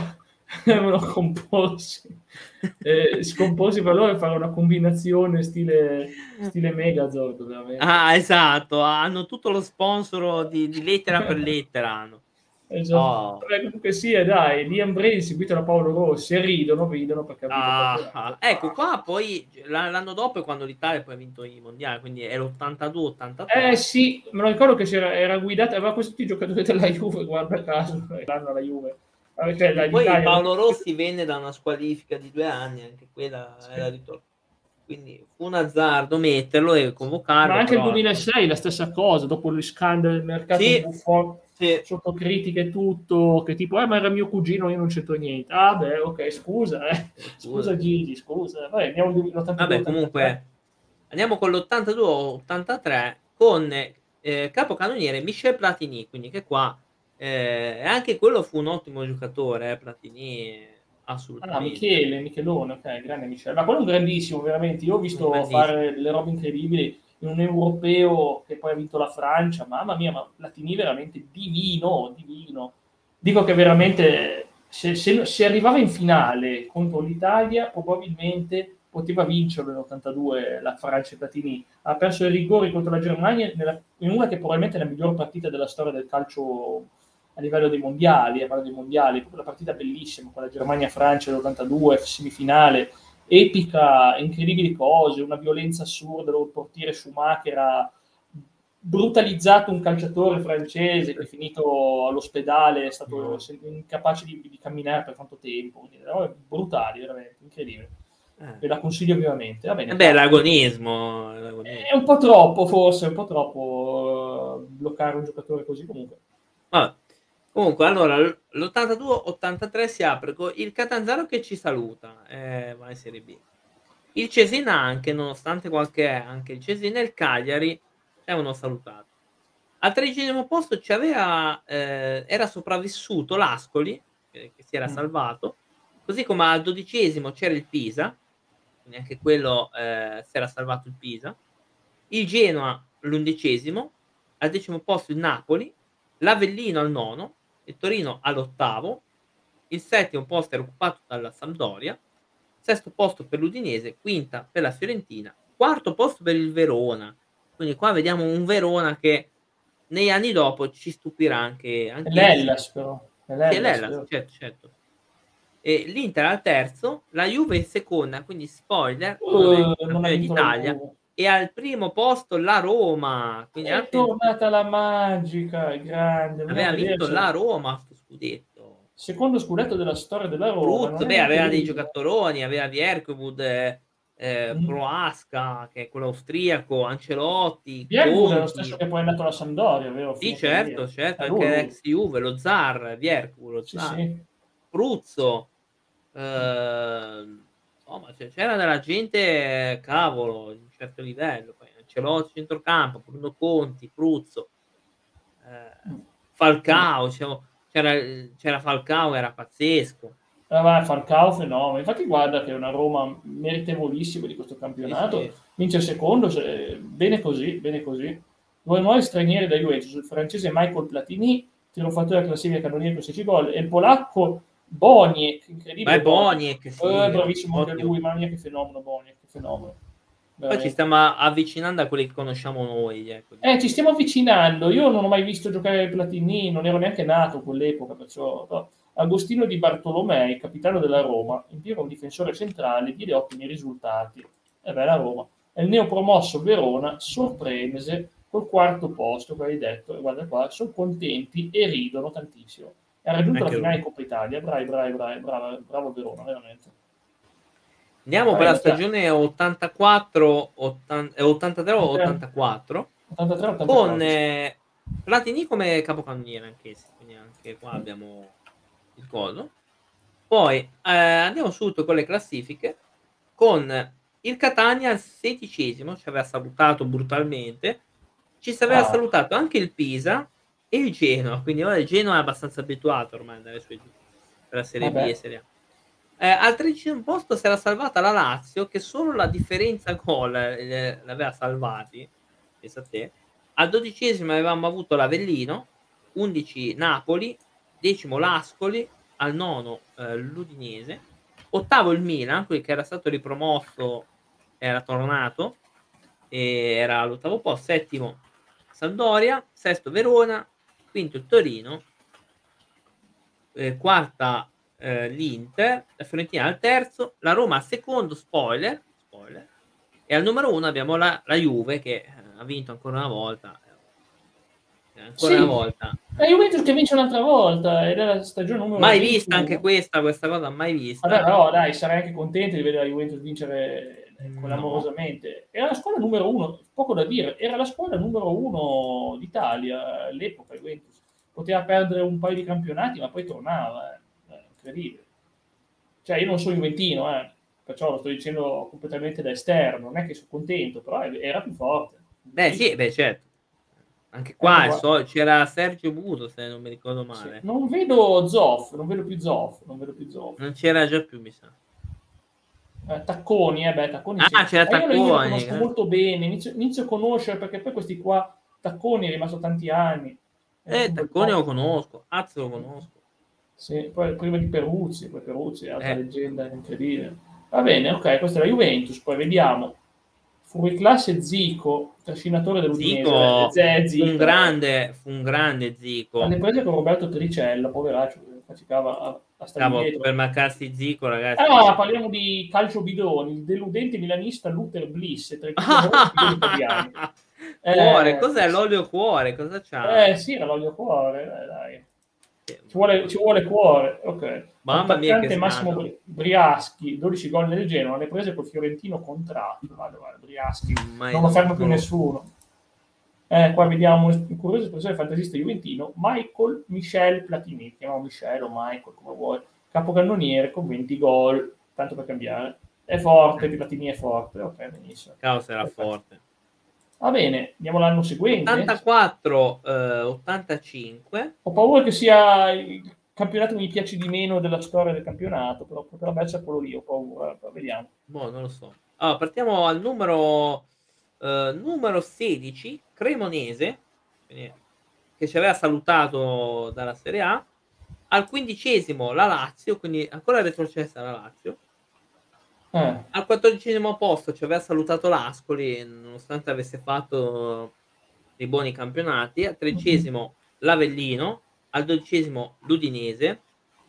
devono comporsi, ehm, scomporsi per loro e fare una combinazione stile stile Megazord veramente.
Ah, esatto, hanno tutto lo sponsor di di lettera per lettera hanno.
Esa
Oh.
vabbè comunque sia dai, Liam Brain seguito da Paolo Rossi e ridono, ridono perché ha vinto il
Ah,
campionato.
ecco qua poi g l'an l'anno dopo è quando l'Italia poi ha vinto i mondiali, quindi è l'ottantadue
Eh
ottantatré.
sì, me lo ricordo che c'era era guidata aveva quasi tutti i giocatori della Juve, guarda caso, danno alla Juve. Vabbè cioè
E
la
poi
l'Italia
Paolo Rossi venne da una squalifica di due anni, anche quella era
sì.
ritor quindi fu un azzardo metterlo e
Ma
convocarlo,
anche il
però ecco
duemilasei la stessa cosa, dopo gli scandali del mercato
sì,
Buffon,
sì.
sotto critica e tutto, che tipo: "Eh, ma era mio cugino, io non c'entro niente". Ah beh, okay, scusa eh,
Eh,
scusa
scusa.
Gigi, scusa. Vabbè andiamo du l'ottantadue
Vabbè
ottantatré.
comunque andiamo con l'ottantadue ottantatré con, ehm, capocannoniere Michel Platini, quindi che qua ehm, e anche quello fu un ottimo giocatore eh, Platini,
Ah,
assolutamente.
Michele, Michelone, okay, grande Michele. Ma quello è un grandissimo veramente. Io ho
Un
visto
grandissimo.
fare delle robe incredibili in un europeo che poi ha vinto la Francia. Mamma mia, ma Platini veramente divino, divino. Dico che veramente se se se arrivava in finale contro l'Italia, probabilmente poteva vincerlo nell'ottantadue la Francia e Platini. Ha perso ai rigori contro la Germania nella in una che probabilmente è la miglior partita della storia del calcio a livello dei mondiali, a parlo dei mondiali, proprio una partita bellissima con la Germania-Francia dell'ottantadue, semifinale, epica, incredibili cose, una violenza assurda dove il portiere Schumacher ha brutalizzato un calciatore francese che è finito all'ospedale, è stato
Mh.
se incapace di di camminare per tanto tempo, quindi robe brutali veramente, incredibile.
Eh.
Ve la consiglio vivamente. Va bene,
Eh beh,
chiaro.
l'agonismo, l'agonismo.
È un po' troppo forse, è un po' troppo bloccare un giocatore così comunque.
Vabbè. Comunque allora l l'ottantadue ottantatré si apre co il Catanzaro che ci saluta, ehm, va in Serie B. Il Cesena anche, nonostante qualche anche il Cesena e il Cagliari avevano salutato. Al tredicesimo posto ci aveva ehm, era sopravvissuto l'Ascoli, che che si era
Mh.
salvato, così come al dodicesimo c'era il Pisa, quindi anche quello, ehm, si era salvato il Pisa. Il Genoa l'undicesimo, al decimo posto il Napoli, l'Avellino al nono, il Torino all'ottavo, il settimo posto era occupato dalla Sampdoria, sesto posto per l'Udinese, quinta per la Fiorentina, quarto posto per il Verona. Quindi qua vediamo un Verona che negli anni dopo ci stupirà anche
È
anch'essi.
l'Hellas però, è
Sì, è
l'Hellas,
l'Hellas,
vero?
certo, certo. E l'Inter al terzo, la Juve in seconda, quindi spoiler, non è
Uh, non ha
campione
vinto la
d'Italia,
Juve.
e al primo posto la Roma, quindi
È
attenzione.
tornata la magica, è grande, vogliamo
Aveva vinto la
vedercela.
Roma 'sto scudetto.
Secondo scudetto della storia della Roma, non
Bruzzo,
è
beh,
neanche
aveva dei
deluso.
giocatoroni, aveva Bierkwood, ehm,
Mh.
Prohaska, che è quello austriaco, Ancelotti,
Bierkwood è lo stesso
Conti.
che poi è andato alla Sampdoria, vero, a
Sì,
fine carriera.
certo, certo,
È lui,
anche
lui.
l'ex Juve, lo zar, Bierkwood, lo
Sì,
zar.
sì. Sì.
Pruzzo,
Mh.
ehm, insomma ce c'era della gente, cavolo, di un certo livello. Poi Ancelotti centrocampo, Bruno Conti, Pruzzo, ehm,
Mh. Mh.
Falcao, diciamo c'era il c'era Falcao, era pazzesco.
Ah vai, Falcao fenomeno. Infatti guarda che è una Roma meritevolissima di questo
Sì,
campionato.
sì.
Vince il secondo, se bene così, bene così. Due nuovi stranieri da Juventus, il francese Michael Platini, trionfatore della classifica cannoniere con sedici gol, e il polacco Boniek,
Ma è
incredibile Boniek.
Boniek,
Eh,
sì,
bravissimo anche
ottimo.
lui, mamma mia che fenomeno Boniek, che fenomeno,
Poi ci
veramente.
stiamo a avvicinando a quelli che conosciamo noi, ecco,
Eh, ci
diciamo
stiamo
così.
avvicinando. Io non ho mai visto giocare Platini, non ero neanche nato a quell'epoca, perciò però Agostino Di Bartolomei, capitano della Roma, in più era un difensore centrale, diede ottimi risultati. E beh, la Roma. E il neopromosso Verona sorprese col quarto posto, come hai detto, e guarda qua, sono contenti e ridono tantissimo. E ha raggiunto la
Anche
finale
loro.
di Coppa Italia, bravi, bravi, bravi, brava, bravo Verona, veramente.
Andiamo
Va
per la
bene, chiaro.
stagione ottantaquattro ottan ehm, ottantatré o ottantaquattro
ottantatré
con,
ottantaquattro, sì.
ehm, Platini come capocannoniere anch'essi, quindi anche qua
Mm.
abbiamo il coso. Poi, ehm, andiamo subito con le classifiche, con il Catania al sedicesimo, ci aveva salutato brutalmente, ci s aveva
Ah,
salutato anche il Pisa e il Genoa, quindi ora il Genoa è abbastanza abituato ormai ad andare su e giù per la Serie B e
vabbè.
Serie A. Ehm, al tredicesimo posto si era salvata la Lazio, che solo la differenza gol, ehm, l'aveva salvati, pensa te. Al dodicesimo avevamo avuto l'Avellino, undici Napoli, decimo l'Ascoli, al nono eh, l'Udinese, ottavo il Milan, quello che era stato ripromosso era tornato, e era all'ottavo posto, settimo Sampdoria, sesto Verona, quinto il Torino, eh, quarta eh, l'Inter, la Fiorentina al terzo, la Roma al secondo, spoiler, spoiler, e al numero uno abbiamo la, la Juve che eh, ha vinto ancora una volta. Ancora
Sì,
una volta.
la Juventus che vince un'altra volta ed è la stagione numero
Mai
ventuno.
vista anche questa, questa cosa mai vista.
Vabbè, no, dai, sarei anche contento di vedere la Juventus vincere
No.
clamorosamente. Era la squadra numero uno, poco da dire, era la squadra numero uno d'Italia all'epoca, Juventus. Poteva perdere un paio di campionati, ma poi tornava, eh. Eh, incredibile. Cioè, io non sono juventino, eh, perciò lo sto dicendo completamente da esterno, non è che sono contento, però era più forte.
Beh, sì, beh, certo. Anche qua,
Ecco
so, c'era Sergio Buto, se non mi ricordo male.
Sì. Non vedo Zoff, non vedo più Zoff, non vedo più Zoff.
Non c'era già più, mi sa.
Eh, Tacconi, eh beh, Tacconi
Ah,
sì.
c'era
Ma io, io lo
Tacconi.
conosco
eh.
molto bene, inizio, inizio a conoscere perché poi questi qua, Tacconi è rimasto tanti anni.
Eh, Tacconi lo conosco, Azzo lo conosco.
Sì, poi prima di Peruzzi, poi Peruzzi è altra
Eh.
leggenda incredibile. Va bene, ok, questa è la Juventus, poi vediamo. Fuoriclasse Zico, trascinatore dell'Udinese.
Zico,
Eh,
fu un grande, fu un grande Zico.
Alle prese con Roberto Tricella, poveraccio, faticava a, a stare
Cavolo,
dietro.
per marcarsi Zico, ragazzi.
Ah, parliamo di calcio bidoni, il deludente milanista Luther Bliss, tra i più italiani.
Cuore,
Eh,
cos'è l'olio cuore? Cosa c'ha?
Eh sì, era l'olio cuore, eh, dai. Ci vuole, ci vuole cuore, ok.
Mamma mia, che
Massimo
scandalo.
Briaschi, dodici gol nel Genoa, le prese col Fiorentino contratto. Vale, vale, Briaschi,
Mai
non lo ferma
non
più
lo-
nessuno. Eh, qua vediamo un curioso espressione fantasista juventino, Michael Michel Platini, chiamiamo Michel o Michael, come vuoi, capocannoniere con venti gol, tanto per cambiare. È forte, Platini è forte, ok, benissimo.
Caos era
Perfetto.
forte.
Va bene, andiamo all'anno seguente.
ottantaquattro eh, ottantacinque.
Ho paura che sia il campionato che mi piace di meno della storia del campionato, però potrebbe essere quello lì, ho paura, però vediamo.
Boh, non lo so. Allora, partiamo al numero eh, numero sedici, Cremonese, quindi, che ci aveva salutato dalla Serie A. Al quindicesimo la Lazio, quindi ancora retrocessa la Lazio.
Eh.
Al quattordicesimo posto ci aveva salutato l'Ascoli, nonostante avesse fatto dei buoni campionati. Al tredicesimo mm-hmm. l'Avellino, al dodicesimo l'Udinese,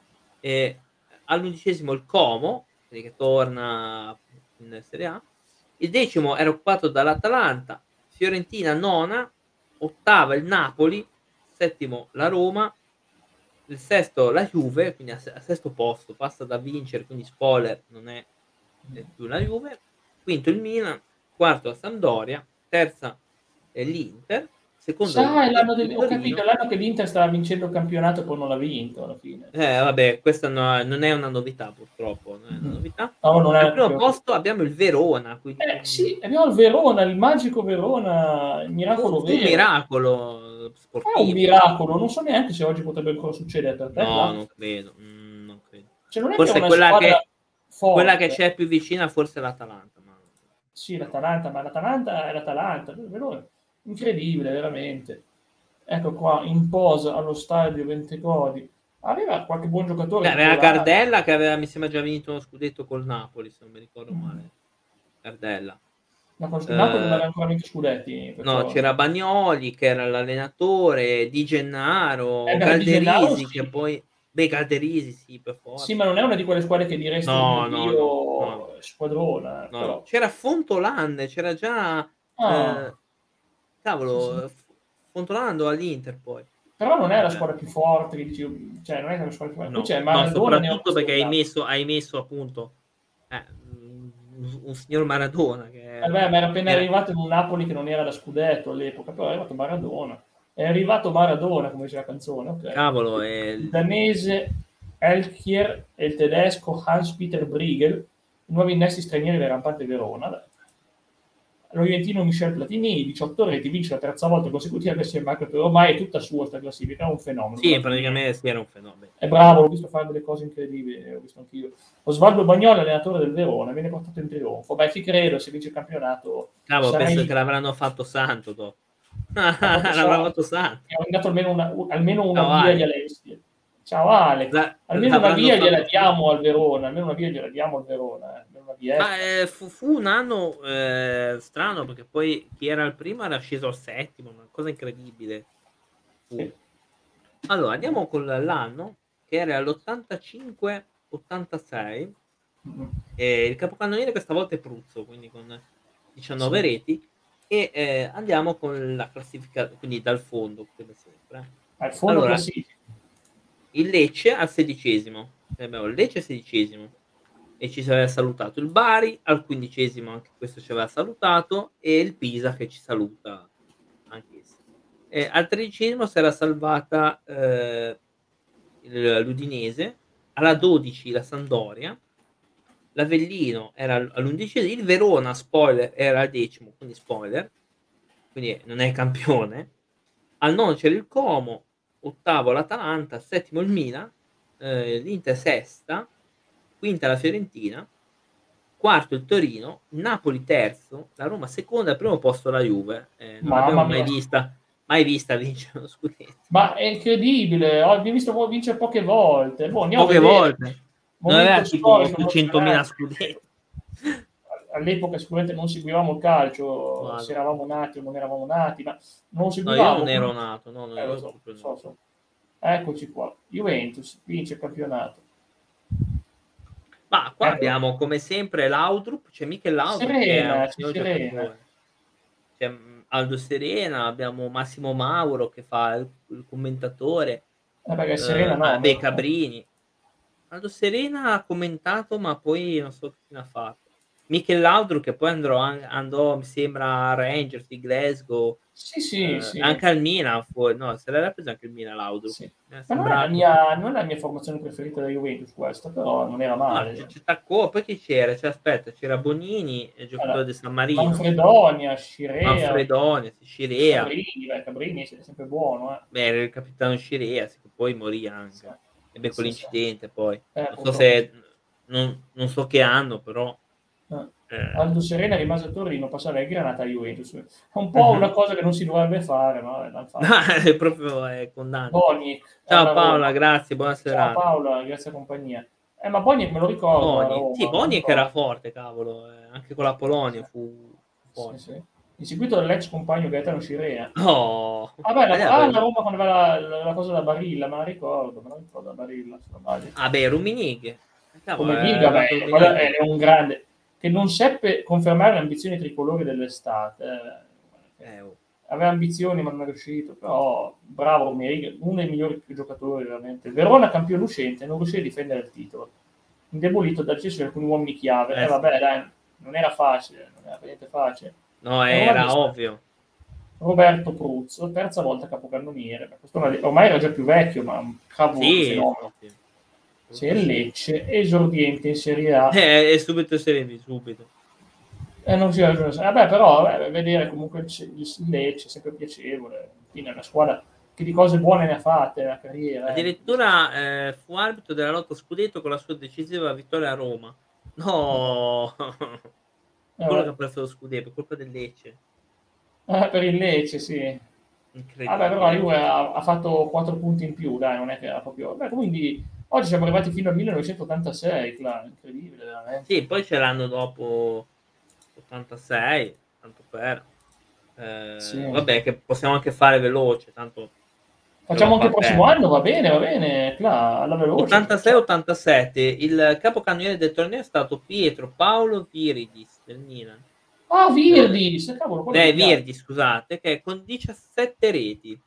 e all'undicesimo il Como, che torna in Serie A. Il decimo era occupato dall'Atalanta, Fiorentina nona, ottava il Napoli, settimo la Roma, il sesto la Juve, quindi a sesto posto, passa da vincere, quindi spoiler, non è più la Juve, quinto il Milan, quarto la Sampdoria, terza è l'Inter, secondo
Sai,
il,
l'anno
il
del, ho capito, l'anno che l'Inter stava vincendo il campionato e poi non l'ha vinto alla fine.
Eh vabbè, questa no, non è una novità purtroppo, non è una novità.
No, non è
Al primo
proprio...
posto abbiamo il Verona. Quindi...
Eh sì, abbiamo il Verona, il magico Verona, il miracolo
un,
vero.
Un miracolo sportivo.
È un miracolo, non so neanche se oggi potrebbe ancora succedere per te.
No,
là.
non credo, mm, non credo.
Cioè, non è
forse
che una
quella che,
forte.
quella che c'è più vicina forse è l'Atalanta. Ma...
Sì, l'Atalanta, ma l'Atalanta è l'Atalanta, Verona. Incredibile, veramente. Ecco qua, in posa allo stadio Ventecodi. Aveva qualche buon giocatore.
Beh, aveva Gardella che aveva, mi sembra, già vinto uno scudetto col Napoli, se non mi ricordo male. Mm. Gardella.
No, con il Napoli non aveva ancora vinto scudetti.
Perciò... No, c'era Bagnoli che era l'allenatore, Di Gennaro,
eh,
Calderisi,
Di Gennaro, sì.
che poi... Beh, Calderisi, sì, per forza.
Sì, ma non è una di quelle squadre che diresti
no,
no,
no,
io
no.
squadrona.
No.
Però.
C'era Fontolan, c'era già...
Ah.
Eh, cavolo,
sì, sì.
Fontolan andò all'Inter poi.
Però non è la squadra più forte, che dici, cioè non è la squadra più forte.
No,
c'è
no, soprattutto perché hai messo, hai messo appunto eh, un, un signor Maradona. Che
eh beh, ma era appena era... arrivato in un Napoli che non era da scudetto all'epoca, però è arrivato Maradona. È arrivato Maradona, come dice la canzone. Okay.
Cavolo, è...
Il danese Elkier e il tedesco Hans-Peter Briegel, i nuovi innesti stranieri del rampante Verona. Dai. Lo Juventino Michel Platini, diciotto reti, vince la terza volta consecutiva che si è marcato, ormai è tutta sua sta classifica, è un fenomeno.
Sì, praticamente sì, era un fenomeno.
È bravo, l'ho visto fare delle cose incredibili, ho visto anch'io. Osvaldo Bagnoli, allenatore del Verona, viene portato in trionfo. Beh, chi credo, se vince il campionato...
Cavolo, penso lì... che l'avranno fatto santo dopo. L'avranno fatto santo.
È andato almeno una, almeno una no, via agli Alesti. Ciao Ale,
La,
almeno una
l'avranno
via gliela
fatto.
diamo al Verona, almeno una via gliela diamo al Verona, eh. Una
Ma
vietta.
eh, fu, fu un anno eh, strano perché poi chi era il primo era sceso al settimo, una cosa incredibile. Fu.
Sì.
Allora, andiamo con l'anno che era l'ottantacinque ottantasei.
Mm.
E il capocannoniere questa volta è Pruzzo, quindi con diciannove
Sì.
reti. E eh, andiamo con la classifica, quindi dal fondo, come sempre.
Al fondo
Allora,
classifica.
il Lecce al sedicesimo. Abbiamo il Lecce al sedicesimo. E ci si aveva salutato il Bari, al quindicesimo anche questo ci aveva salutato, e il Pisa che ci saluta anch'essa. E al tredicesimo si era salvata eh, il- l'Udinese, alla dodici la Sampdoria, l'Avellino era al- all'undicesimo, il Verona, spoiler, era al decimo, quindi spoiler, quindi non è campione. Al nono c'era il Como, ottavo l'Atalanta, settimo il Milan, eh, l'Inter sesta, quinta la Fiorentina, quarto il Torino, Napoli terzo, la Roma seconda, al primo posto la Juve. Eh, non l'abbiamo
Mamma
mai
mia.
vista, mai vista vincere lo scudetto.
Ma è incredibile, ho visto vincere poche volte. Boh, andiamo a
Poche
vedere.
volte. Non
Momento
aveva tipo
storico
ottocentomila
emozionante.
scudetti.
All'epoca sicuramente non seguivamo il calcio, se
Guarda.
eravamo nati o non eravamo nati, ma non lo
No, io
seguivamo.
non ero nato, no, no,
Eh, lo
io
so,
proprio
so,
no.
so. Eccoci qua. Juventus vince il campionato.
Ma qua
Eh,
abbiamo come sempre Laudrup, c'è Michel Laudrup che è un
Serena, c'è
signor
Serena.
giocatore. C'è mm, Aldo Serena, abbiamo Massimo Mauro che fa il, il commentatore,
Eh, perché Serena
eh,
no.
ah, beh,
No.
Cabrini. Aldo Serena ha commentato, ma poi non so che fine ha fatto. Michel Laudrup che poi andrò, an- andò, mi sembra, a Rangers di Glasgow,
Sì, sì,
eh,
sì.
anche al Milan, fu- no, se l'era preso anche il Milan Laudrup.
Sì.
Mi è
Ma non è la
sembrato.
mia, non è la mia formazione preferita da Juventus questa, però non era
No, c'è
male.
c'è Taccò, poi chi c'era? Cioè, aspetta, c'era Bonini, il giocatore
Allora,
del San Marino,
Manfredonia, Scirea,
Manfredoni, Scirea,
Cabrini, beh, Cabrini è sempre buono, eh.
beh, era il capitano Scirea, che poi morì
Sì,
anche. Ebbe
sì, sì.
quell'incidente poi.
Eh,
Non so
purtroppo sì.
se, non, non so che anno, però.
Eh.
Eh,
Aldo Serena rimase a Torino, passava il Granata a Juventus. È un po' una
mhm.
cosa che non si dovrebbe fare, ma l'hanno
No,
fatto.
è proprio è condanna.
Boniek
Ciao
alla
Paola,
Roma.
grazie, buona
Ciao
serata.
Paola, grazie a compagnia. Eh, ma Boniek me lo ricordo a
Boni, sì,
Roma, me lo
Boni che era
ricordo.
forte, cavolo, eh, anche con la Polonia
Sì,
fu
sì,
forte.
sì. Inseguito dall'ex compagno Gaetano Scirea.
Oh,
Ah, beh, la,
andiamo
ah, la
per-
Roma quando aveva la, la, la cosa da Barilla, me la ricordo, me la ricordo da Barilla, se non sbaglio.
ah beh, Rummenigge. Eh, Cavolo,
Come
è
Biga, beh,
arrivato
quello è,
Rummenigge.
è un grande, che non seppe confermare le ambizioni tricolori dell'estate. eh.
Eh, oh.
Aveva ambizioni ma non è riuscito, però bravo Rummenigge, uno dei migliori giocatori veramente. Il Verona campione uscente, non riuscì a difendere il titolo, indebolito dal cesso di alcuni uomini chiave. E eh,
Eh sì.
vabbè, dai, non era facile, non era per niente facile.
No,
E Roma
era
gestì
ovvio.
Roberto Pruzzo, terza volta capocannoniere. Questo ormai era già più vecchio, ma un cavolo di
Sì, sì,
fenomeno.
sì.
C'è
Molto
il
sì.
Lecce, esordiente in Serie A.
Eh, e subito Sereni, subito.
E non si ragiona. Vabbè, però vabbè, vedere comunque il, il Lecce è sempre piacevole. Quindi è una squadra che di cose buone ne ha fatte nella carriera. Eh.
Addirittura eh, fu arbitro della lotta scudetto con la sua decisiva vittoria a Roma. No!
Eh,
Quello che
vabbè.
ha preso lo scudetto, per colpa del Lecce.
Eh, per il Lecce, sì. Vabbè, però la
Incredibile.
Juve ha, ha fatto quattro punti in più, dai, non è che era proprio. Beh, quindi oggi siamo arrivati fino al millenovecentottantasei, Cla, incredibile, veramente.
Sì, poi ce l'hanno dopo ottantasei, tanto per. Eh,
Sì.
vabbè, che possiamo anche fare veloce, tanto lasciamo
Facciamo anche
qua
il prossimo
perdere.
anno, va bene, va bene, Cla, alla veloce.
ottantasei
Facciamo.
ottantasette, il capocannoniere del torneo è stato Pietro Paolo Viridis del Milan.
Ah,
Eh,
Virdis, cavolo, quello mi
beh,
piace.
Virdi, scusate, che con diciassette reti.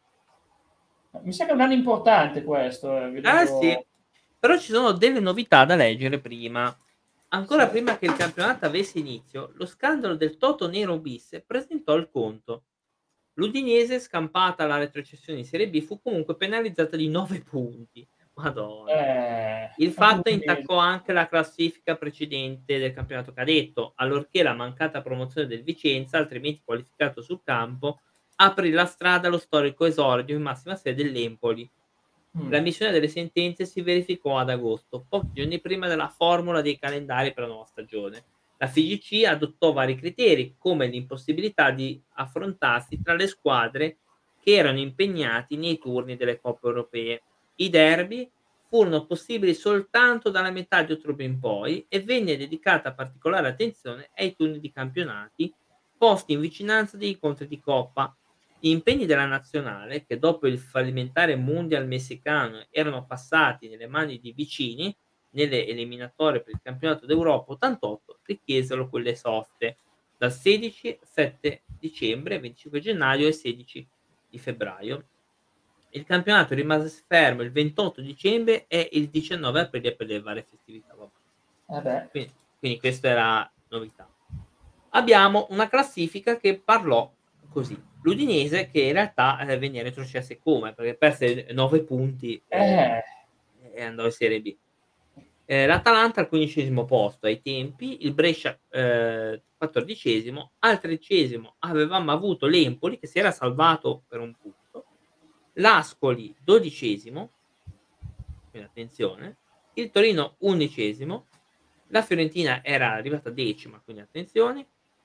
Mi sa che è un anno importante questo, eh,
Ah sì,
vedendo.
però ci sono delle novità da leggere prima.
Sì.
Ancora prima che il campionato avesse inizio, lo scandalo del Toto Nero bis presentò il conto. L'Udinese, scampata alla retrocessione in Serie B, fu comunque penalizzata di nove punti. Madonna.
Eh,
Il
anche
fatto
l'Udinese.
intaccò anche la classifica precedente del campionato cadetto, allorché la mancata promozione del Vicenza, altrimenti qualificato sul campo, aprì la strada allo storico esordio in massima sede dell'Empoli.
Mm.
L'ammissione delle sentenze si verificò ad agosto, pochi giorni prima della formula dei calendari per la nuova stagione. La F I G C adottò vari criteri, come l'impossibilità di affrontarsi tra le squadre che erano impegnati nei turni delle coppe europee, i derby furono possibili soltanto dalla metà di ottobre in poi e venne dedicata particolare attenzione ai turni di campionati posti in vicinanza degli incontri di coppa. Gli impegni della nazionale, che dopo il fallimentare Mondial messicano erano passati nelle mani di vicini nelle eliminatorie per il campionato d'Europa ottantotto, richiesero quelle soste dal sedici, sette dicembre, venticinque gennaio e sedici di febbraio. Il campionato rimase fermo il ventotto dicembre e il diciannove aprile per le varie festività.
Vabbè.
Quindi, quindi questa era novità. Abbiamo una classifica che parlò così. L'Udinese che in realtà eh, venne retrocessa come, perché perse nove punti
Eh.
e andò in Serie B. Eh, L'Atalanta al quindicesimo posto ai tempi, il Brescia eh, quattordicesimo, al tredicesimo avevamo avuto l'Empoli che si era salvato per un punto, l'Ascoli dodicesimo, quindi attenzione, il Torino undicesimo, la Fiorentina era arrivata decima, quindi attenzione,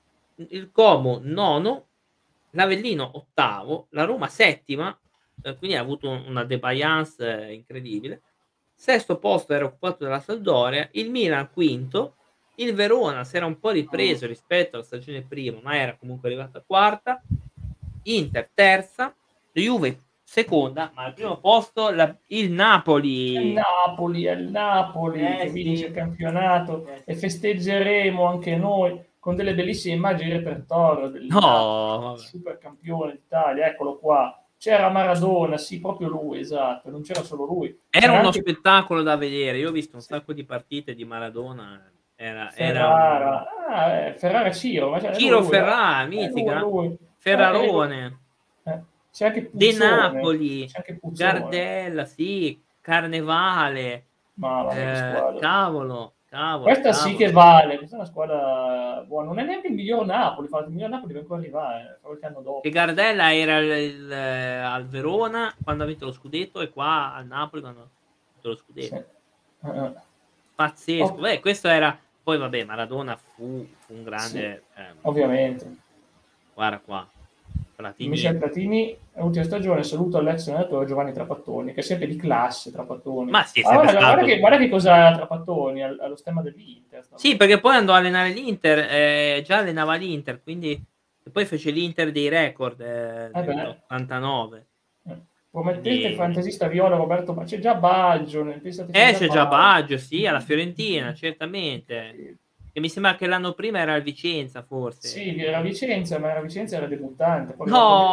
il Como nono, l'Avellino ottavo, la Roma settima, eh, quindi ha avuto una défaillance eh, incredibile. Sesto posto era occupato dalla Sampdoria, il Milan quinto, il Verona si era un po' ripreso rispetto alla stagione prima, ma era comunque arrivata quarta, Inter terza, Juve seconda, ma al primo posto la, il Napoli.
Il Napoli, è il Napoli
eh,
che
sì.
vince il campionato
eh,
e festeggeremo anche noi con delle bellissime immagini di repertorio del
no,
Napoli, super campione d'Italia, eccolo qua. C'era Maradona, sì, proprio lui, esatto, non c'era solo lui.
Era
c'era
uno
anche...
spettacolo da vedere, io ho visto un
sì.
sacco di partite di Maradona, era,
Ferrara,
era un...
ah, eh, Ferrara Ciro, ma c'è
Ciro
lui,
Ferrara,
eh,
mitica,
lui, lui.
Ferrarone,
Eh, eh, c'è anche
De
Puzzone,
Napoli,
c'è anche Puzzone.
Gardella, sì, Carnevale,
Mamma mia, che
eh,
squadra.
cavolo, cavolo,
Questa
cavolo.
sì che vale, questa è una squadra buona, non è neanche il miglior Napoli, il miglior Napoli deve ancora arrivare, qualche anno dopo.
Che Gardella era il, il, al Verona quando ha vinto lo scudetto e qua al Napoli quando ha vinto lo scudetto.
Sì. Uh-huh.
Pazzesco.
Oh.
Beh, questo era... Poi vabbè, Maradona fu, fu un grande...
Sì,
eh,
ovviamente.
Guarda qua. Platini.
Michel Platini, l'ultima stagione, saluto all'ex allenatore Giovanni Trapattoni, che è sempre di classe Trapattoni.
Ma sì, è
ah,
sempre
guarda,
stato...
guarda, che, guarda che cosa ha Trapattoni allo stemma dell'Inter.
Sì, perché poi andò a allenare l'Inter, eh, già allenava l'Inter, quindi e poi fece l'Inter dei record eh,
eh
nell'ottantanove.
Eh. Promettente il fantasista viola Roberto, ma c'è già Baggio. Nel
eh, c'è già Baggio, sì, alla Fiorentina, certamente.
Sì.
Che mi sembra che l'anno prima era al Vicenza, forse.
Sì, era Vicenza, ma era Vicenza era debuttante. Poi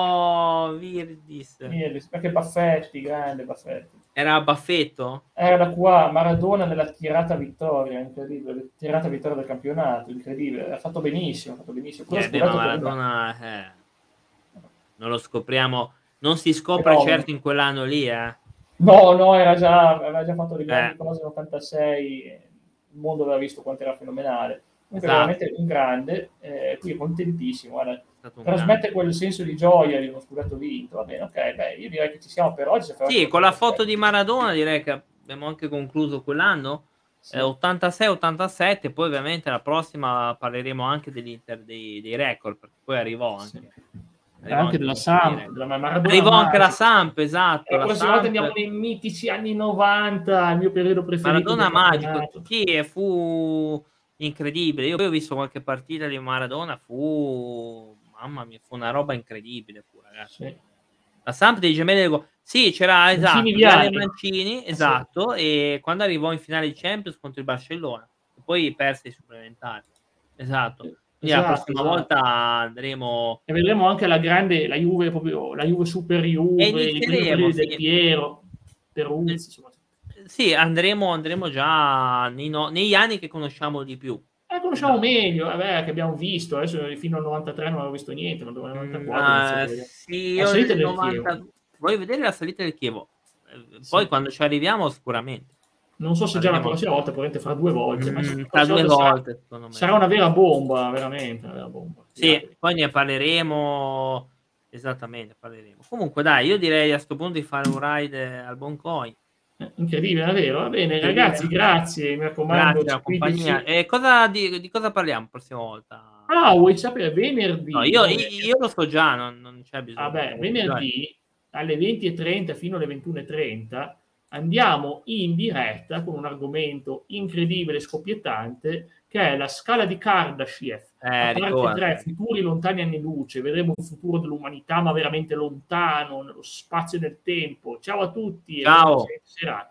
no, Virdis.
Virdis. Perché Baffetti, grande Baffetti.
Era Baffetto?
Era da qua, Maradona nella tirata vittoria, incredibile, tirata vittoria del campionato, incredibile. Ha fatto benissimo, ha fatto benissimo.
Eh, beh, ma Maradona, eh, non lo scopriamo, non si scopre
Però,
certo in quell'anno lì, eh.
No, no, era già, aveva già fatto le grandi
eh.
cose nell'ottantasei, il mondo aveva visto quanto era fenomenale. Comunque
Esatto.
veramente un grande, eh, qui contentissimo, guarda,
un
trasmette
grande.
quel senso di gioia di uno scudetto vinto. Va bene, ok, beh, io direi che ci siamo per oggi.
Sì, con la foto di Maradona direi che abbiamo anche concluso quell'anno. Sì. Eh, ottantasei ottantasette, poi ovviamente la prossima parleremo anche dell'Inter dei, dei record, perché poi arrivò anche.
Sì.
Arrivò
anche della Samp, della Maradona
arrivò anche la Samp, esatto.
E la prossima volta andiamo nei mitici anni novanta, il mio periodo preferito.
Maradona magico, sì, fu incredibile. Io poi ho visto qualche partita di Maradona, fu, mamma mia, fu una roba incredibile, fu, ragazzi. Sì. La Samp dei gemelli del Go- sì, c'era esatto, Viale Mancini, esatto, sì. E quando arrivò in finale di Champions contro il Barcellona, e poi perse i supplementari. Esatto. Quindi esatto, la prossima esatto. volta andremo
e vedremo anche la grande, la Juve proprio, la Juve super Juve,
inizieremo,
il
sì.
Del Piero, Peruzzi, insomma.
Sì, andremo, andremo già nei no, negli anni che conosciamo di più.
Eh, conosciamo esatto. meglio, vabbè, che abbiamo visto, adesso fino al novantatré non avevo visto niente, ma nel novantaquattro
mm, uh, sì, io nel novanta voglio vedere la salita del Chievo. Poi sì. Quando ci arriviamo sicuramente.
Non so se già la prossima volta, probabilmente fra due volte.
Mm,
ma
fra due volte,
sarà,
secondo me.
Sarà una vera bomba, veramente, una vera bomba.
Sì, Direi. Poi ne parleremo, esattamente, parleremo. Comunque dai, io direi a sto punto di fare un ride al Boncoin.
Eh, incredibile, è vero. Va bene, ragazzi, grazie, mi raccomando.
Grazie alla compagnia. E cosa, di, di cosa parliamo la prossima volta?
Ah, vuoi sapere? Venerdì.
No, io, io, io lo so già, non, non c'è bisogno.
Vabbè, venerdì alle venti e trenta fino alle ventuno e trenta andiamo in diretta con un argomento incredibile e scoppiettante, che è la scala di Kardashev,
Eh,
a parte
ricordo.
tre, futuri lontani anni luce, vedremo un futuro dell'umanità, ma veramente lontano, nello spazio e nel tempo. Ciao a tutti e buona
Ciao.
serata.